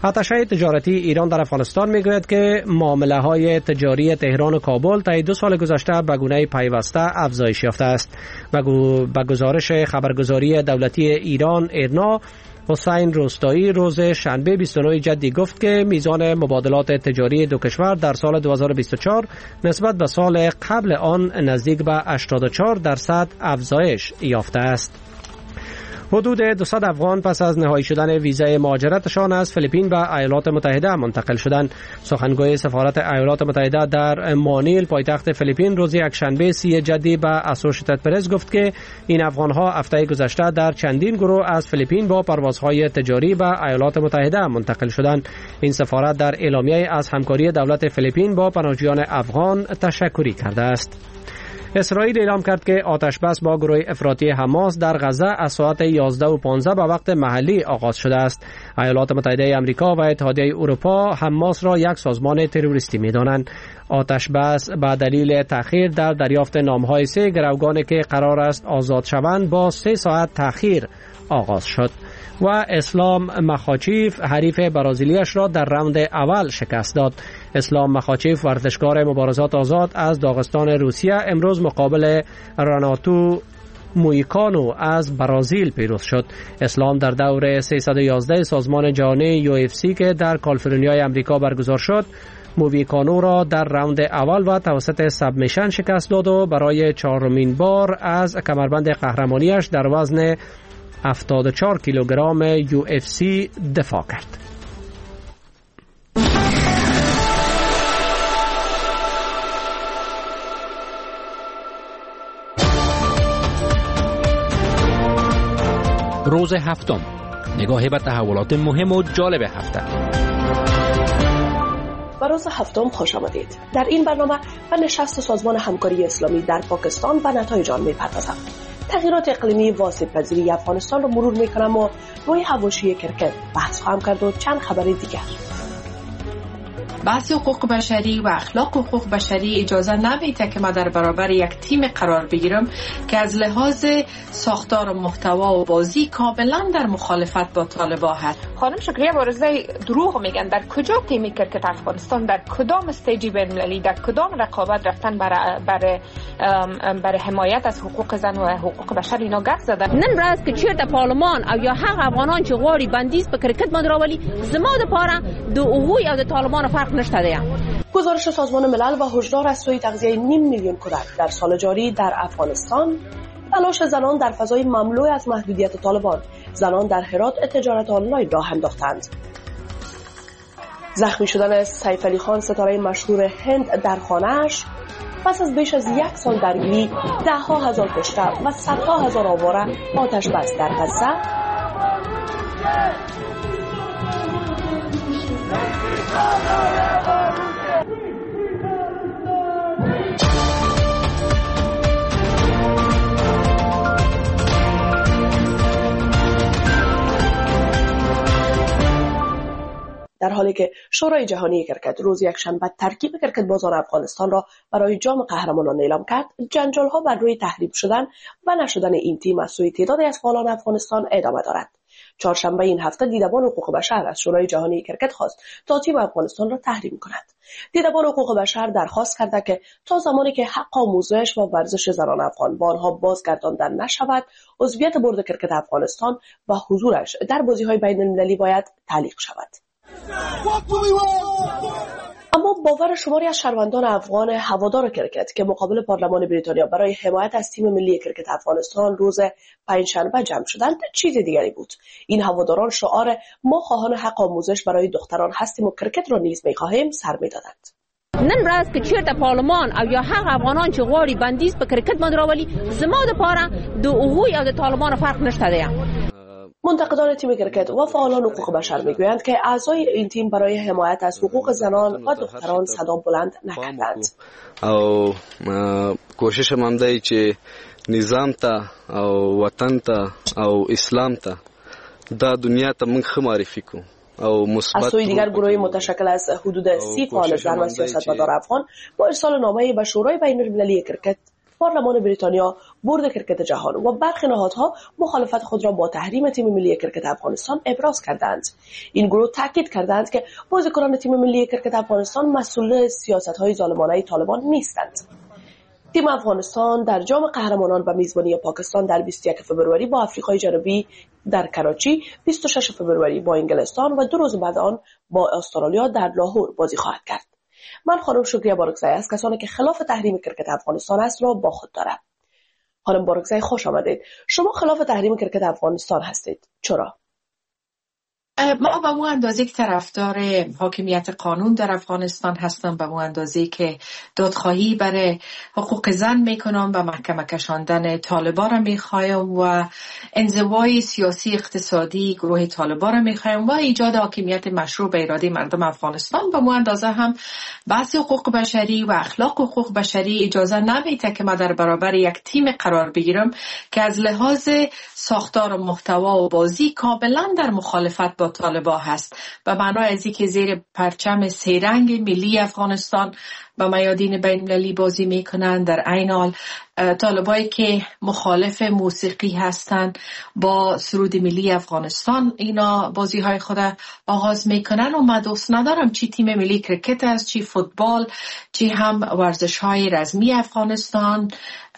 آتشه تجارتی ایران در افغانستان میگوید که معامله های تجاری تهران و کابل تا دو سال گذشته به گونه پیوسته افزایش یافته است. به گزارش خبرگزاری دولتی ایران ایرنا، حسین روستایی روز شنبه بیست و نه جدی گفت که میزان مبادلات تجاری دو کشور در سال دو هزار و بیست و چهار نسبت به سال قبل آن نزدیک به هشتاد و چهار درصد افزایش یافته است. حدود دویست افغان پس از نهایی شدن ویزای مهاجرتشان از فیلیپین به ایالات متحده منتقل شدند. سخنگوی سفارت ایالات متحده در مانیل پایتخت فیلیپین روز یکشنبه سی جدی به اسوشییتد پرس گفت که این افغانها هفته گذشته در چندین گروه از فیلیپین با پروازهای تجاری به ایالات متحده منتقل شدند. این سفارت در اعلامیه از همکاری دولت فیلیپین با پناهجویان افغان تشکری کرده است. اسرائیل اعلام کرد که آتش بس با گروه افراطی حماس در غزه از ساعت یازده و پانزده به وقت محلی آغاز شده است. ایالات متحده آمریکا و اتحادیه اروپا حماس را یک سازمان تروریستی می‌دانند. آتش بس به دلیل تأخیر در دریافت نام‌های سه گروگانی که قرار است آزاد شوند با سه ساعت تأخیر آغاز شد و اسلام مخاچیف حریف برازیلیش را در راند اول شکست داد. اسلام مخاچیف ورزشکار مبارزات آزاد از داغستان روسیه امروز مقابل راناتو مویکانو از برازیل پیروز شد. اسلام در دور سیصد و یازده سازمان جهانی یو اف سی که در کالیفرنیای آمریکا برگزار شد، مویکانو را در راند اول و توسط سبمیشن شکست داد و برای چهارمین بار از کمربند قهرمانیش در وزن هفتاد و چهار کیلوگرم یو اف سی دفاع کرد. روز هفتم، نگاهی به تحولات مهم و جالب هفته. به روز هفتم خوش آمدید. در این برنامه به نشست سازمان همکاری اسلامی در پاکستان و نتایج آن می‌پردازم. تغییرات اقلیمی واسع پذیری افغانستان رو مرور میکنم و روی حواشی کرکت بحث خواهم کرد و چند خبر دیگر. بحث حقوق بشری و اخلاق حقوق بشری اجازه نمیده که ما در برابر یک تیم قرار بگیرم که از لحاظ ساختار و محتوا و بازی کاملا در مخالفت با طالبان هست. خانم شکریه بارزه دروغ میگن. در کجا تیم کرکت افغانستان در کدام استیجی بین‌المللی در کدام رقابت رفتن برای برای برای حمایت از حقوق زن و حقوق بشر اینا گپ زدن؟ نن راز که چیرته پارلمان او یا هغه افغانان چې غواړي بندیز په کرکټ باندې راولي زما د پاره د هغوی او د طالبان فرق نشته دی. گزارش سازمان ملل و هشدار از سوی تغذیه نیم میلیون کودک در سال جاری در افغانستان. تلاش زنان در فضای مملو از محدودیت طالبان. زنان در هرات تجارت آنلاین راه انداختند. زخمی شدن سیف علی خان ستاره مشهور هند در خانه‌اش. پس از بیش از یک سال درگیری، ده ها هزار کشته و صدها هزار آواره آتش بس در غزه. در حالی که شورای جهانی کرکت روز یکشنبه ترکیب کرکت بازان افغانستان را برای جام قهرمانان اعلام کرد، جنجال‌ها بر روی تحریم شدن و نشدن این تیم از سوی تعدادی از فعالان افغانستان ادامه دارد. چهارشنبه این هفته دیدبان حقوق بشر از شورای جهانی کرکت خواست تا تیم افغانستان را تحریم کند. دیدبان حقوق بشر درخواست کرده که تا زمانی که حق آموزش و ورزش زنان افغان با آنها بازگردانده نشود، عضویت بورد کرکت افغانستان و حضورش در بازی‌های بین‌المللی باید تعلیق شود. اما باور شماری از شهروندان افغان هوادار کرکت که مقابل پارلمان بریتانیا برای حمایت از تیم ملی کرکت افغانستان روز پنجشنبه جمع شدند چیز دیگری بود. این هواداران شعار ما خواهان حق آموزش برای دختران هستیم و کرکت را نیز می‌خواهیم سر می‌دادند. نن راز که چیرته پارلمان او یا هغه افغانان چې غواړي بندیز په کرکټ باندې راولي زما د پاره د هغوی او د طالبانو فرق نشته دی. منتقدان تیم کرکت و فعالان حقوق بشر میگویند که اعضای این تیم برای حمایت از حقوق زنان و دختران صدا بلند نکردند. او کوشش هم دی چې نظام ته او وطن ته او اسلام ته دا دنیا ته موږ ښه معرفي کو. از سوی دیگر گروهی متشکل از حدود سی فعال زن و سیاستمدار افغان با ارسال نامه‌ای به شورای بین‌المللی کرکت پارلمان بریتانیا، بورد کرکت جهان و برخی نهادها مخالفت خود را با تحریم تیم ملی کرکت افغانستان ابراز کردند. این گروه تاکید کردند که بازیکنان تیم ملی کرکت افغانستان مسئول سیاست‌های ظالمانه طالبان نیستند. تیم افغانستان در جام قهرمانان و میزبانی پاکستان در بیست و یک فوریه با آفریقای جنوبی در کراچی، بیست و شش فوریه با انگلستان و دو روز بعد آن با استرالیا در لاهور بازی خواهد کرد. من خانم شکریه بارکزئی از کسانی که خلاف تحریم کرکت افغانستان است را با خود دارم. خانم بارکزئی خوش آمدید. شما خلاف تحریم کرکت افغانستان هستید. چرا؟ ما به اون اندازه که طرفدار حاکمیت قانون در افغانستان هستم، به اون اندازه که دادخواهی برای حقوق زن میکنم و محکمه کشاندن طالبان را میخوایم و انزوای سیاسی اقتصادی گروه طالبان را میخوایم و ایجاد حاکمیت مشروع به اراده مردم افغانستان، به اون اندازه هم بحث حقوق بشری و اخلاق حقوق بشری اجازه نمیده که ما در برابر یک تیم قرار بگیرم که از لحاظ ساختار و محتوا و بازی کاملا در مخالفت با طالبان هست، به معنای از اینکه زیر پرچم سه رنگ ملی افغانستان با میادین بین المللی بازی میکنن. در عین حال طالبایی که مخالف موسیقی هستند با سرود ملی افغانستان اینا بازی های خود آغاز میکنن و من دوست ندارم چی تیم ملی کرکت است، چی فوتبال، چی هم ورزش های رزمی افغانستان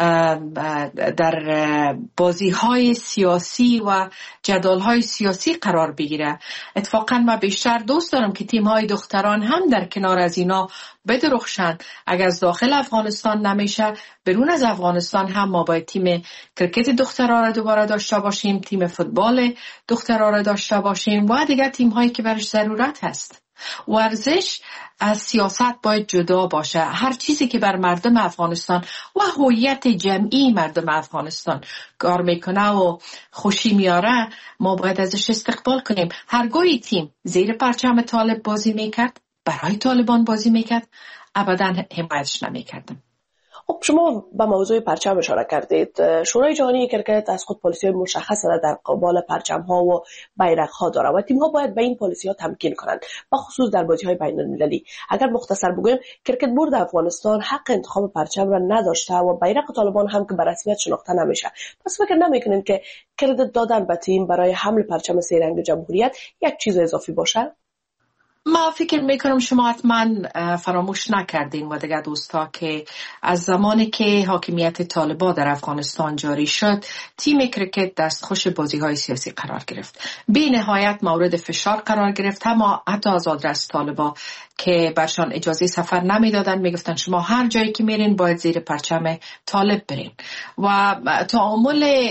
در بازی های سیاسی و جدال های سیاسی قرار بگیره. اتفاقا من بیشتر دوست دارم که تیم های دختران هم در کنار از اینا بدرخشن. اگر از داخل افغانستان نمیشه، برون از افغانستان هم ما باید تیم کرکت دخترها را دوباره داشته باشیم، تیم فوتبال دخترها را داشته باشیم و دیگر تیم هایی که برش ضرورت هست. ورزش از سیاست باید جدا باشه. هر چیزی که بر مردم افغانستان و هویت جمعی مردم افغانستان کار میکنه و خوشی میاره، ما باید ازش استقبال کنیم. هرگاهی تیم زیر پرچم طالب بازی میکرد، برای طالبان بازی میکرد، ابدا حمایتش نمیکردم. خب شما به موضوع پرچم اشاره کردید. شورای جهانی کرکت از خود پالیسی مشخص را در قبال پرچم ها و بیرق ها داره و تیم ها باید به این پالیسی ها تمکین کنند، به خصوص در بازی های بین المللی. اگر مختصر بگویم، کرکت بورد افغانستان حق انتخاب پرچم را نداشته و بیرق طالبان هم که به رسمیت شناخته نمیشه. پس فکر نمیکنین که کردیت دادن به تیم برای حمل پرچم سه رنگ جمهوریت یک چیز اضافی باشه؟ ما فکر میکنم شما حتما فراموش نکردین و دیگه دوستا که از زمانی که حاکمیت طالبان در افغانستان جاری شد، تیم کرکت دستخوش بازی های سیاسی قرار گرفت. بی نهایت مورد فشار قرار گرفت، اما حتی از آدرس طالبان که برشان اجازه سفر نمیدادن، میگفتن شما هر جایی که میرین باید زیر پرچم طالب برین و تعامل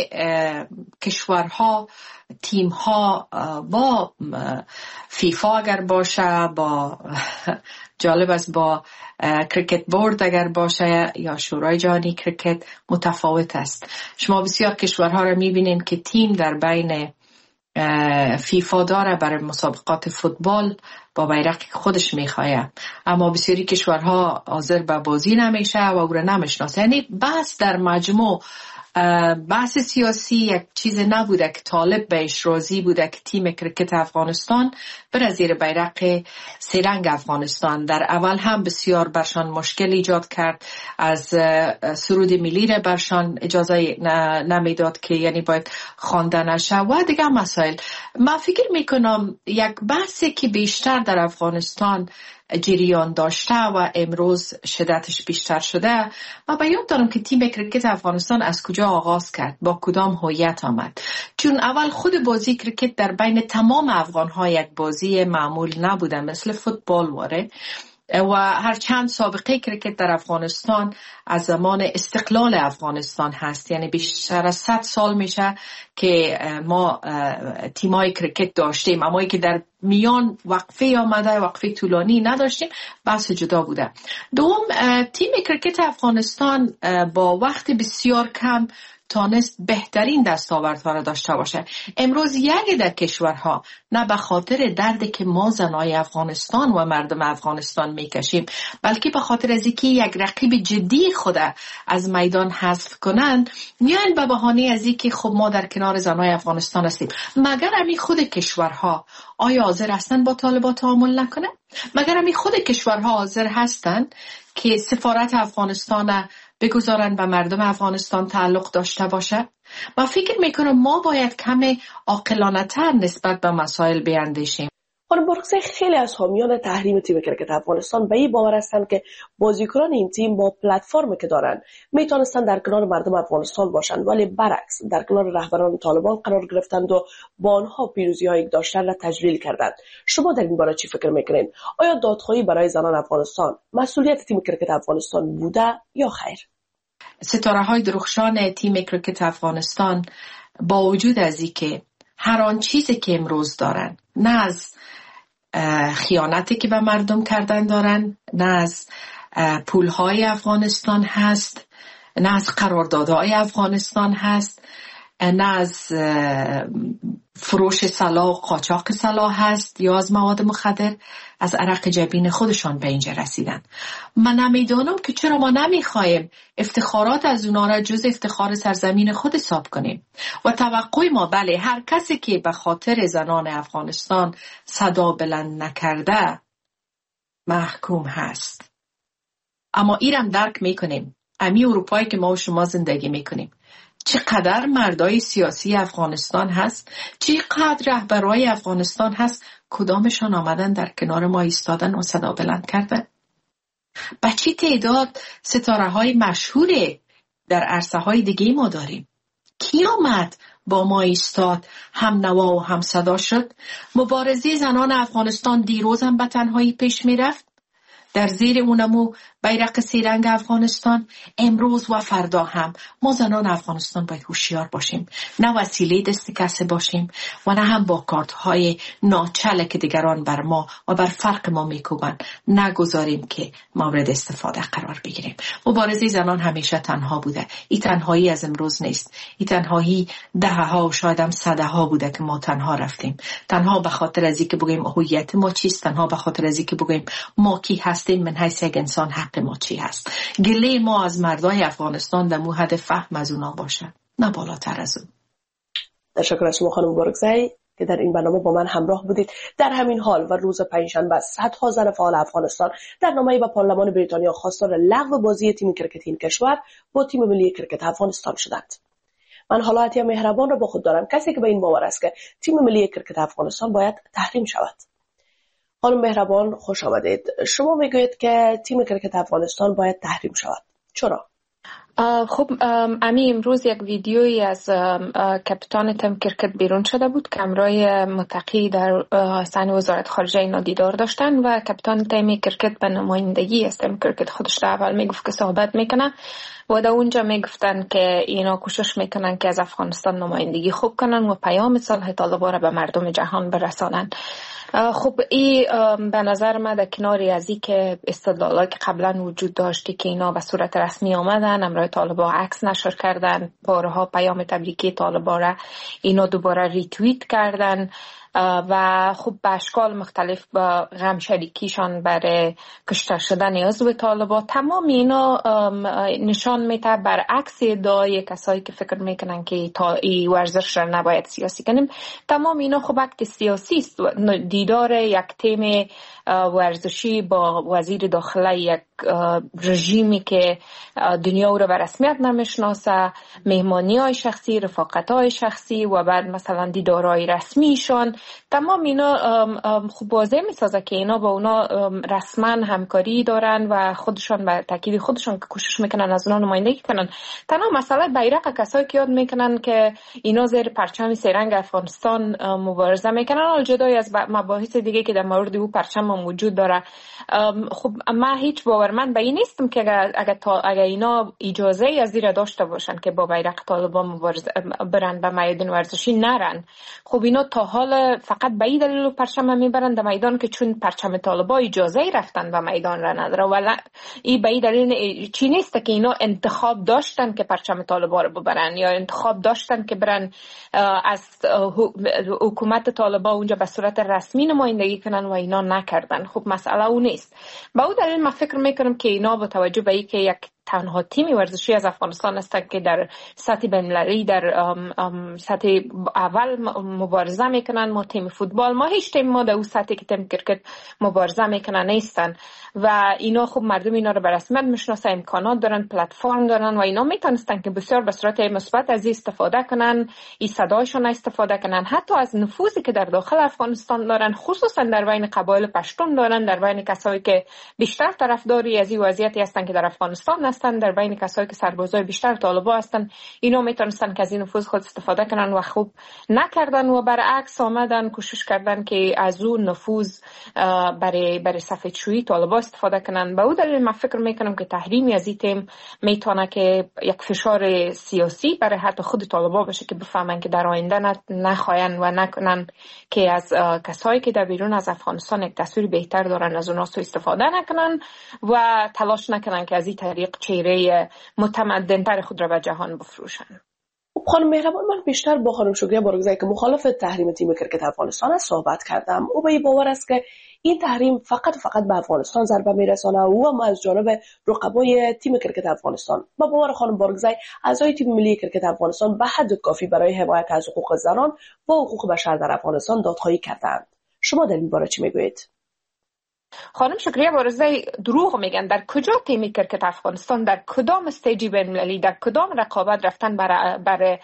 کشورها، تیم ها با فیفا اگر باشه، با جالب است با کرکت بورد اگر باشه یا شورای جهانی کرکت متفاوت است. شما بسیار کشورها را میبینین که تیم در بین فیفا داره برای مسابقات فوتبال با بیرق خودش میخواه، اما بسیاری کشورها حاضر به بازی نمیشه و او را نمیشناسه. یعنی بحث در مجموع بحث سیاسی یک چیز نبوده که طالب بهش راضی بوده که تیم کرکت افغانستان بر زیر بیرق سه رنگ افغانستان. در اول هم بسیار برشان مشکل ایجاد کرد، از سرود ملی را برشان اجازه نمیداد که یعنی باید خوانده نشه و دیگه مسائل. من فکر میکنم یک بحثی که بیشتر در افغانستان جریان داشته و امروز شدتش بیشتر شده، و بیان دارم که تیم کرکت افغانستان از کجا آغاز کرد، با کدام هویت آمد. چون اول خود بازی کرکت در بین تمام افغان‌ها یک بازی معمول نبوده، مثل فوتبال واره و هر چند سابقه کرکت در افغانستان از زمان استقلال افغانستان هست، یعنی بیشتر از صد سال میشه که ما تیمای کرکت داشتیم، اما ای که در میان وقفه آمده، وقفه طولانی نداشتیم، بحث جدا بوده. دوم، تیم کرکت افغانستان با وقت بسیار کم تانست بهترین دستاوردها را داشته باشه. امروز یک در کشورها نه به خاطر دردی که ما زنای افغانستان و مردم افغانستان میکشیم، بلکه به خاطر از اینکه یک رقیب جدی خود از میدان حذف کنند، میان به بهانه از اینکه خب ما در کنار زنای افغانستان هستیم. مگر همین خود کشورها آیا حاضر هستند با طالبان تعامل نکنه؟ مگر همین خود کشورها حاضر هستند که سفارت افغانستان بگذارن به مردم افغانستان تعلق داشته باشه؟ من فکر میکنم ما باید کمی عاقلانه تر نسبت به مسائل بیاندیشیم. خانم برقزی، خیلی از حامیان تحریم تیم کرکت افغانستان به این باور هستند که بازیکنان این تیم با پلتفرمی که دارن میتونستن در کنار مردم افغانستان باشند، ولی برعکس در کنار رهبران طالبان قرار گرفتند و با آنها پیروزی‌های داشتن را تجلیل کردند. شما در این باره چی فکر میکنین؟ آیا دادخواهی برای زنان افغانستان مسئولیت تیم کرکت افغانستان بوده یا خیر؟ ستاره‌های درخشان تیم کرکت افغانستان با وجود از اینکه هر آن چیزی که امروز دارن، نه از خیانتی که به مردم کردن دارن، نه از پولهای افغانستان هست، نه از قراردادهای افغانستان هست، نه از فروش سلاح، قاچاق سلاح هست یا از مواد مخدر، از عرق جبین خودشان به اینجا رسیدن. من نمیدانم که چرا ما نمیخوایم افتخارات از اونا را جز افتخار سرزمین خود حساب کنیم و توقع ما بله هر کسی که به خاطر زنان افغانستان صدا بلند نکرده محکوم هست. اما ایرم درک میکنیم، امی اروپایی که ما و شما زندگی میکنیم، چقدر مردای سیاسی افغانستان هست، چقدر رهبرای افغانستان هست، کدامشان آمدن در کنار ما ایستادن و صدا بلند کردن؟ به چی تعداد ستاره های مشهور در عرصه های دیگه ما داریم؟ کی آمد با ما ایستاد، هم نوا و هم صدا شد؟ مبارزه زنان افغانستان دیروز هم به تنهایی پیش می رفت در زیر اونمو بیرق سیرنگ افغانستان. امروز و فردا هم ما زنان افغانستان باید هوشیار باشیم، نه وسیله دست کسی باشیم و نه هم با کارت‌های ناچل که دیگران بر ما و بر فرق ما میکوبن نگذاریم که مورد استفاده قرار بگیریم. مبارزه زنان همیشه تنها بوده. این تنهایی از امروز نیست. این تنهایی ده ها و شاید هم صده ها بوده که ما تنها رفتیم. تنها به خاطر از اینکه بگیم هویت ما چیست، تنها به خاطر از اینکه بگیم ما کی هستیم، من حیث یک انسان حق ما چی هست. گله ما از مردای افغانستان در موحد فهم از اونا باشه، نه بالاتر از اون. تشکر از شما خانم برگزی که در این برنامه با من همراه بودید. در همین حال و روز پنجشنبه صدها زن فعال افغانستان در نامه‌ای به پارلمان بریتانیا خواستار لغو بازی تیم کرکت این کشور با تیم ملی کرکت افغانستان شدند. من حالا عطیه مهربان را با خود دارم، کسی که به این باور است که تیم ملی کرکت افغانستان باید تحریم شود. خانم مهربان خوش آمدید. شما میگویید که تیم کرکت افغانستان باید تحریم شود. چرا؟ خب امی امروز یک ویدیویی از کپتان تیم کرکت بیرون شده بود که امرای متقی در سحن وزارت خارجه اینا دیدار داشتن و کپتان تیم کرکت به نمایندگی از تیم کرکت خودش در اول میگفت که صحبت میکنه و در اونجا میگفتن که اینا کوشش میکنن که از افغانستان نمایندگی خوب کنن و پیام صلح طالبان را به مردم جهان برسانن. خب این به نظر من در کناری از این که استدلالایی که قبلا وجود داشتی که اینا به صورت رسمی آمدن، امرای طالبان عکس نشر کردن، بارها پیام تبریکی طالبان را اینا دوباره ریتوییت کردن و خب به اشکال مختلف با غم شریکیشان برای کشته شدن عضو طالبان، تمام اینا نشان میده برعکس ادعای کسایی که فکر میکنن که تا این ورزش را نباید سیاسی کنیم. تمام اینا خب اکت سیاسی است. دیدار یک تیم ورزشی با وزیر داخله یک رژیمی که دنیا او را به رسمیت نمیشناسه، مهمانی های شخصی، رفاقت های شخصی و بعد مثلا دیدارهای رسمیشان، تمام اینا خوب واضح میسازه که اینا با اونا رسما همکاری دارن و خودشان به تاکید خودشان که کوشش میکنن از اونا نمایندگی کنن. تنها مسئله بیرق کسایی که یاد میکنن که اینا زیر پرچم سه رنگ افغانستان مبارزه میکنن، الجدای از مباحث دیگه که در مورد او پرچم موجود داره. خب من هیچ باورمند به این نیستم که اگر اگر, اگر اینا اجازه از زیر داشته باشن که با بیرق طالبان مبارزه برن به میدان ورزشی نرن، خب اینا تا حال فقط به این دلیل پرچم میبرن در میدان که چون پرچم طالبان اجازه رفتن به میدان را نداره. ولی این به این دلیل چی نیست که اینا انتخاب داشتن که پرچم طالبان رو ببرن یا انتخاب داشتن که برن از حکومت طالبان اونجا به صورت رسمی نمایندگی کنن و اینا نکردن. خب مسئله اون نیست. با اون دلیل من فکر میکنم که اینا با توجه به اینکه یک تنها تیم ورزشی از افغانستان هستند که در سطح بین‌المللی در سطح اول مبارزه میکنن. ما تیم فوتبال، ما هیچ تیم ما در اون سطحی که تیم کرکت مبارزه میکنن نیستن و اینا خب مردم اینا رو به رسمیت میشناسن، امکانات دارن، پلتفرم دارن و اینا میتونستن که بسیار به صورت مثبت از استفاده کنن، این صدایشون استفاده کنن، حتی از نفوذی که در داخل افغانستان دارن، خصوصا در بین قبایل پشتون دارن، در بین کسایی که بیشتر طرفداری از این وضعیتی هستن که در افغانستان هستن، در بین کسایی که سربازای بیشتر طالبان هستن، اینا میتونستن که از این نفوذ خود استفاده کنن و خوب نکردن و برعکس آمدن کوشش کردن که از اون نفوذ برای برای سفیدشویی طالبان استفاده کنن. به اون دلیل من فکر میکنم که تحریمی از این تیم میتونه که یک فشار سیاسی برای حتی خود طالبان باشه که بفهمن که در آینده نخواین و نکنن که از کسایی که در بیرون از افغانستان یک تصویر بهتر دارن از اونها سوء استفاده نکنن و تلاش نکنن که از این طریق چهره متمدن‌تر خود را به جهان بفروشن. خانم مهربان، من بیشتر با خانم شکریه بارگزایی که مخالف تحریم تیم کرکت افغانستان است صحبت کردم. او به این باور است که این تحریم فقط فقط به افغانستان ضربه میرسانه و هم از جانب رقبای تیم کرکت افغانستان. با باور خانم بارگزایی، اعضای تیم ملی کرکت افغانستان به حد کافی برای حمایت از حقوق زنان و حقوق بشر در افغانستان دادخواهی کردند. شما در این باره چی میگویید؟ خانم شکریه بارزی دروغ میگن. در کجا تیم کرکت افغانستان در کدام استیجی بین‌المللی در کدام رقابت رفتن برای برای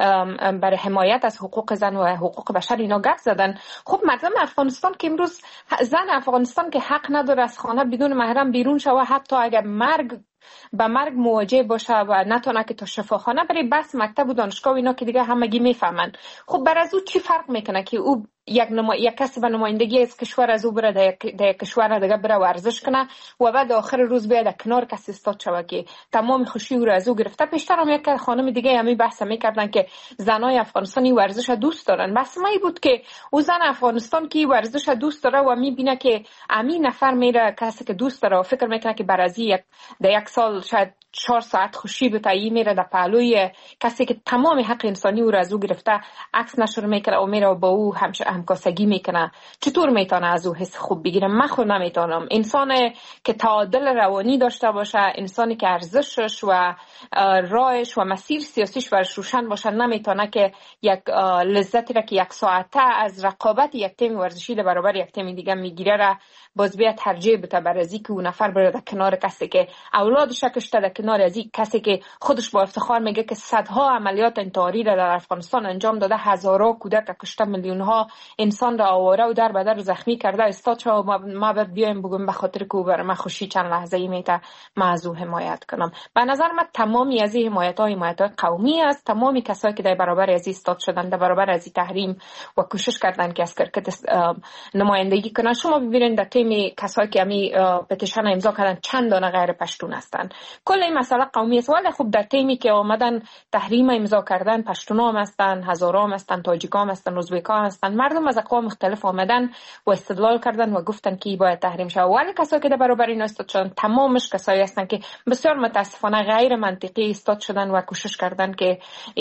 برای حمایت از حقوق زن و حقوق بشر اینا گپ زدن؟ خب مردم افغانستان که امروز زن افغانستان که حق نداره از خانه بدون محرم بیرون شوه، حتی اگر مرگ با مرگ مواجه باشه و نتونه که تا شفاخانه بره، بس مکتب و دانشگاه و اینا که دیگه همگی میفهمن. خب بر از او چی فرق میکنه که او یک نما... یک کسی به نمایندگی از کشور از او بره در یک کشور دیگه بره ورزش کنه و بعد آخر روز بیاد کنار کسی استاد شوه که تمام خوشی او رو از او گرفته. پیشتر هم یک خانم دیگه همین بحث میکردن که زنای افغانستانی ورزش دوست دارن. بس ما بود که او زن افغانستان که ورزش دوست داره و میبینه که امین نفر میره کسی که دوست داره و فکر میکنه که برازی یک در یک سال شاید چهار ساعت خوشی به تایی میره در پهلوی کسی که تمام حق انسانی او را از او گرفته عکس نشر میکنه و میره و با او همش همکاسگی میکنه. چطور میتونه از او حس خوب بگیره؟ من خود نمیتونم. انسان که تعادل روانی داشته باشه، انسانی که ارزشش و راهش و مسیر سیاسیش برش روشن باشه، نمیتونه که یک لذتی را که یک ساعته از رقابت یک تیم ورزشی در برابر یک تیم دیگه میگیره را باز بیا ترجیح بده بر از اینکه اون نفر بره در کنار کسی که اولادش کشته، در کنار از این کسی که خودش با افتخار میگه که صدها عملیات انتحاری را در افغانستان انجام داده، هزارها کودک کشته، میلیون ها انسان را آواره و در بدر زخمی کرده. استاد چا ما بعد بیایم بگم به خاطر که او بر من خوشی چند لحظه ای میته ما از او حمایت کنم. به نظر من تمامی از این حمایت ها حمایت های قومی است. تمامی کسایی که در برابر از استاد شدن، در برابر از تحریم و کوشش کردن که از کرکت نمایندگی کنن. شما ببینید در تیم کسایی که امی پتیشن امضا کردن چند دانه غیر پشتون هستن. کل این مسئله قومی است. ولی خب در تیمی که آمدن تحریم امضا کردن، پشتونا هم هستن، هزارا هم هستن، تاجیکا هم هستن، ازبکا هم هستن، مردم از اقوام مختلف آمدن و استدلال کردن و گفتن که باید تحریم شه. ولی کسایی که در برابر این استاد شدن تمامش کسایی هستن که بسیار متاسفانه غیر منطقی استاد شدن و کوشش کردن که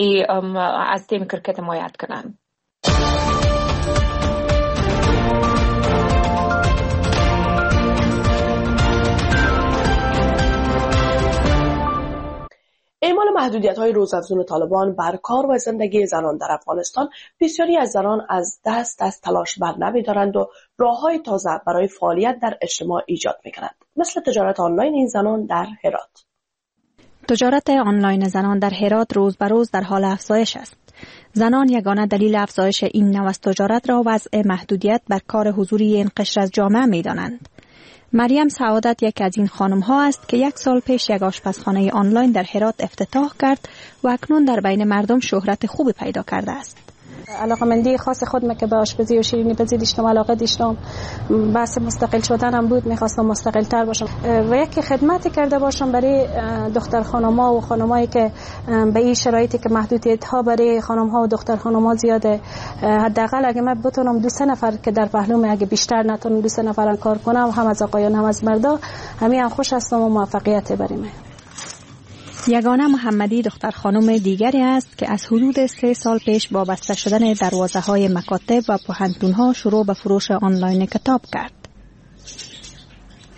از تیم کرکت حمایت کنن. اعمال محدودیت‌های روزافزون طالبان بر کار و زندگی زنان در افغانستان، بسیاری از زنان از دست از تلاش بر نمی‌دارند و راه‌های تازه برای فعالیت در اجتماع ایجاد می‌کنند، مثل تجارت آنلاین این زنان در هرات. تجارت آنلاین زنان در هرات روز به روز در حال افزایش است. زنان یگانه دلیل افزایش این نوع از تجارت را وضع محدودیت بر کار حضوری این قشر از جامعه می‌دانند. مریم سعادت یک از این خانم ها است که یک سال پیش یک آشپزخانه آنلاین در هرات افتتاح کرد و اکنون در بین مردم شهرت خوبی پیدا کرده است. علاقمندی خاص خودم که به آشپزی و شیرینی پزی داشتم، علاقه داشتم، بحث مستقل شدنم بود، میخواستم مستقل تر باشم و یک خدمتی کرده باشم برای دختر خانم‌ها و خانمایی که به این شرایطی که محدودیت ها برای خانم‌ها و دختر خانم‌ها زیاده، حداقل اگه من بتونم دو سه نفر که در پهلوم اگه بیشتر نتونم دو سه نفر کار کنم، هم از آقایان هم از مردا، همین هم خوش هستم و موفقیت بریم. یگانه محمدی دختر خانم دیگری است که از حدود سه سال پیش با بسته شدن دروازه های مکاتب و پوهنتون ها شروع به فروش آنلاین کتاب کرد.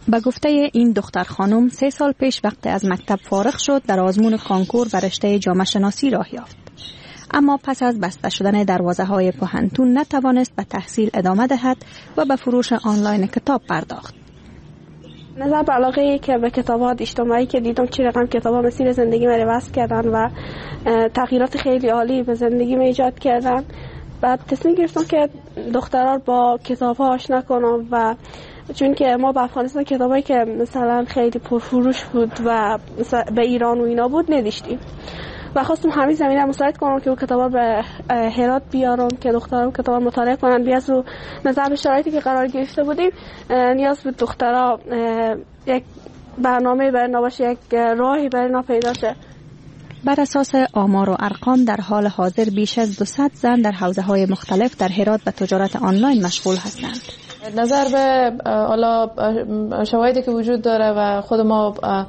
به گفته این دختر خانم سه سال پیش وقتی از مکتب فارغ شد در آزمون کانکور به رشته جامعه شناسی راه یافت. اما پس از بسته شدن دروازه های پوهنتون نتوانست به تحصیل ادامه دهد و به فروش آنلاین کتاب پرداخت. نظر به علاقه که به کتابات اجتماعی که دیدم چی رقم کتابا مسیر زندگی من وصل کردن و تغییرات خیلی عالی به زندگی من ایجاد کردن. بعد تصمیم گرفتم که دخترها با کتاب ها آشنا کنم و چون که ما به افغانستان کتابایی که مثلا خیلی پرفروش بود و به ایران و اینا بود نداشتیم و خواستم همین زمینه مساعد کنم که اون کتابا به هرات بیارم که دخترها کتابا مطالعه کنن. بیاز رو نظر به شرایطی که قرار گرفته بودیم نیاز بود دخترها یک برنامه برای نباشه، یک راهی برای نا پیدا شه. بر اساس آمار و ارقام در حال حاضر بیش از دویست زن در حوزه‌های مختلف در هرات به تجارت آنلاین مشغول هستند. نظر به حالا شواهدی که وجود داره و خود ما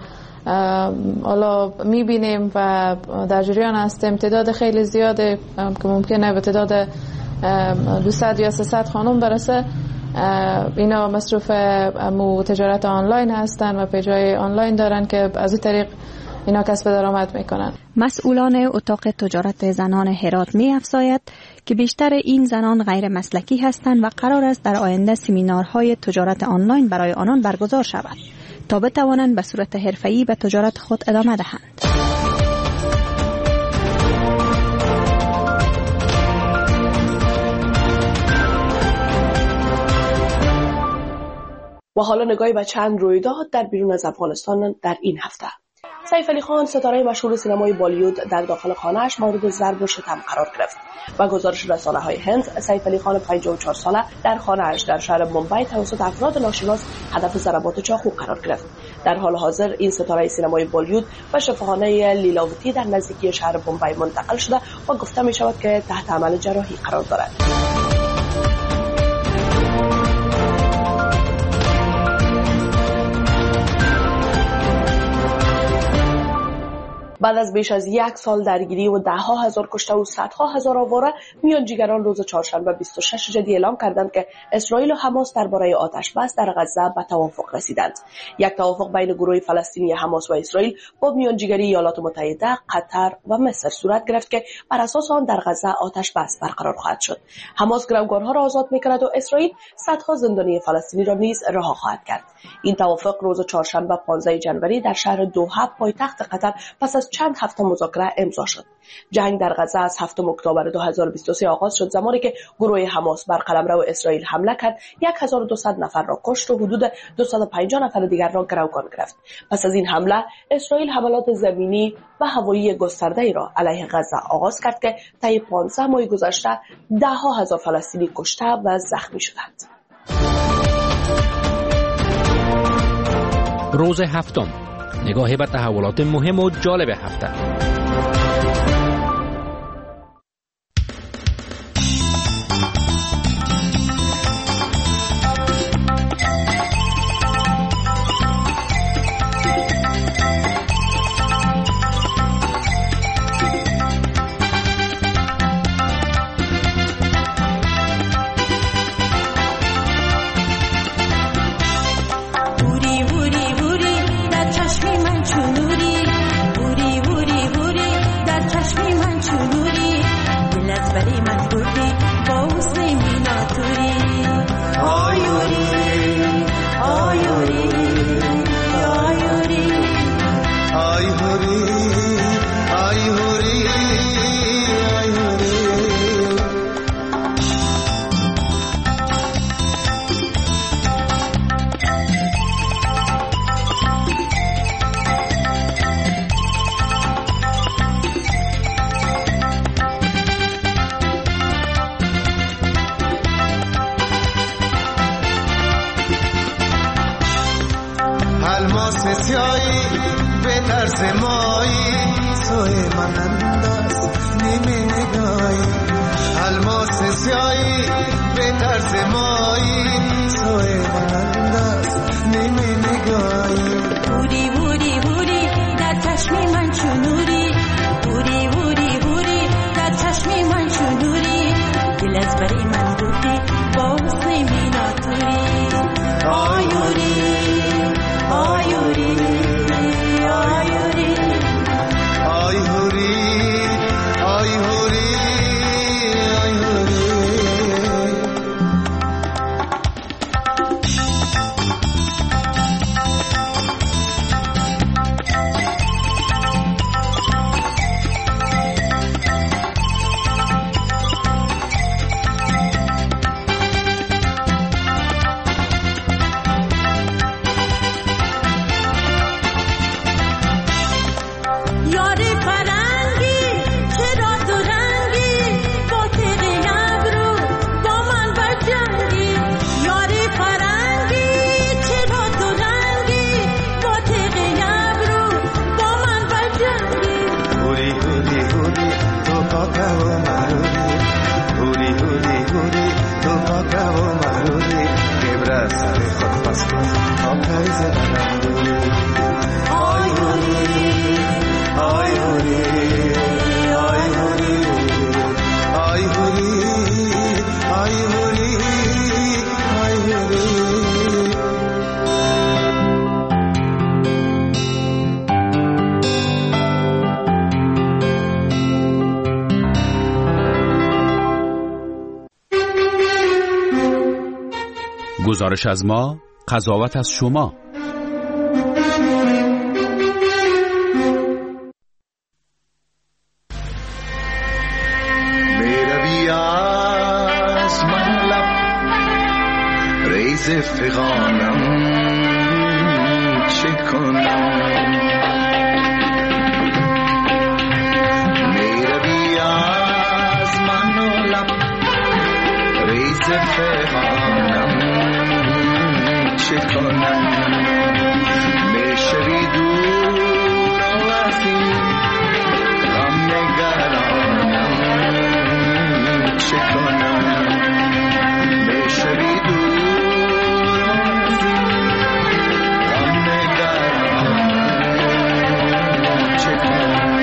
حالا میبینیم و در جریان هستیم تعداد خیلی زیاده که ممکنه به تعداد دویست یا سیصد خانم برسه. اینا مصروف مو تجارت آنلاین هستن و پیجای آنلاین دارن که از این طریق اینا کسب درآمد میکنن. مسئولان اتاق تجارت زنان هرات می افزاید که بیشتر این زنان غیر مسلکی هستند و قرار است در آینده سمینارهای تجارت آنلاین برای آنان برگزار شود تا بتوانند به صورت حرفه‌ای به تجارت خود ادامه دهند. و حالا نگاهی به چند رویداد در بیرون از افغانستان در این هفته. سیف علی خان ستاره مشهور سینمای بالیوود در داخل خانه‌اش مورد ضرب و شتم قرار گرفت. و گزارش رسانه‌های هند سیف علی خان پنجاه و چهار ساله در خانه‌اش در شهر ممبئی توسط افراد ناشناس هدف ضربات چاقو قرار گرفت. در حال حاضر این ستاره سینمای بالیوود به شفاخانه لیلاوتی در نزدیکی شهر ممبئی منتقل شده و گفته می‌شود که تحت عمل جراحی قرار دارد. بعد از بیش از یک سال درگیری و ده ها هزار کشته و صدها هزار آواره، میانجیگران روز چهارشنبه بیست و شش جدی اعلام کردند که اسرائیل و حماس درباره آتش بس در غزه به توافق رسیدند. یک توافق بین گروه فلسطینی حماس و اسرائیل با میانجیگری ایالات متحده، قطر و مصر صورت گرفت که بر اساس آن در غزه آتش بس برقرار خواهد شد. حماس گروگانها را آزاد می‌کند و اسرائیل صدها زندانی فلسطینی را نیز رها خواهد کرد. این توافق روز چهارشنبه پانزده ژانویه در شهر دوحه پایتخت قطر پس از چند هفته مذاکره امضا شد. جنگ در غزه از هفتم اکتبر دو هزار و بیست و سه آغاز شد، زمانی که گروه حماس بر قلمرو اسرائیل حمله کرد، هزار و دویست نفر را کشت و حدود دویست و پنجاه نفر دیگر را گروگان گرفت. پس از این حمله اسرائیل حملات زمینی و هوایی گسترده‌ای را علیه غزه آغاز کرد که طی پانزده ماه گذشته ده ها هزار فلسطینی کشته و زخمی شدند. روز هفتم، نگاهی به تحولات مهم و جالب هفته. الماس سیایی به طرز مایی سوی من انداز نیمه نگاهی الماس سیایی به طرز مایی سوی من انداز نیمه نگاهی بوری بوری بوری در چشم من چونوری بوری بوری بوری در چشم من چونوری دل از بری من بودی با حسن میناتوری آیوری گزارش از ما، قضاوت از شما. میروی از من لب ریز فغانم چه کنم، میروی از من لب ریز فغانم چه کنم، میشوی دور آوازی غم نگرانم چه کنم، میشوی دور آوازی غم نگرانم چه کنم.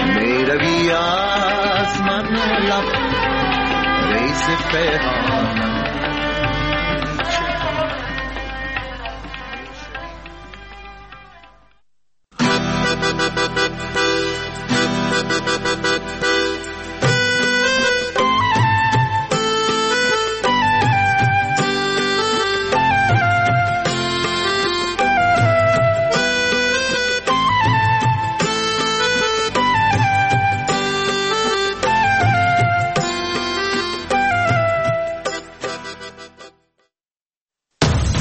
میروی از من لب ریز فغانم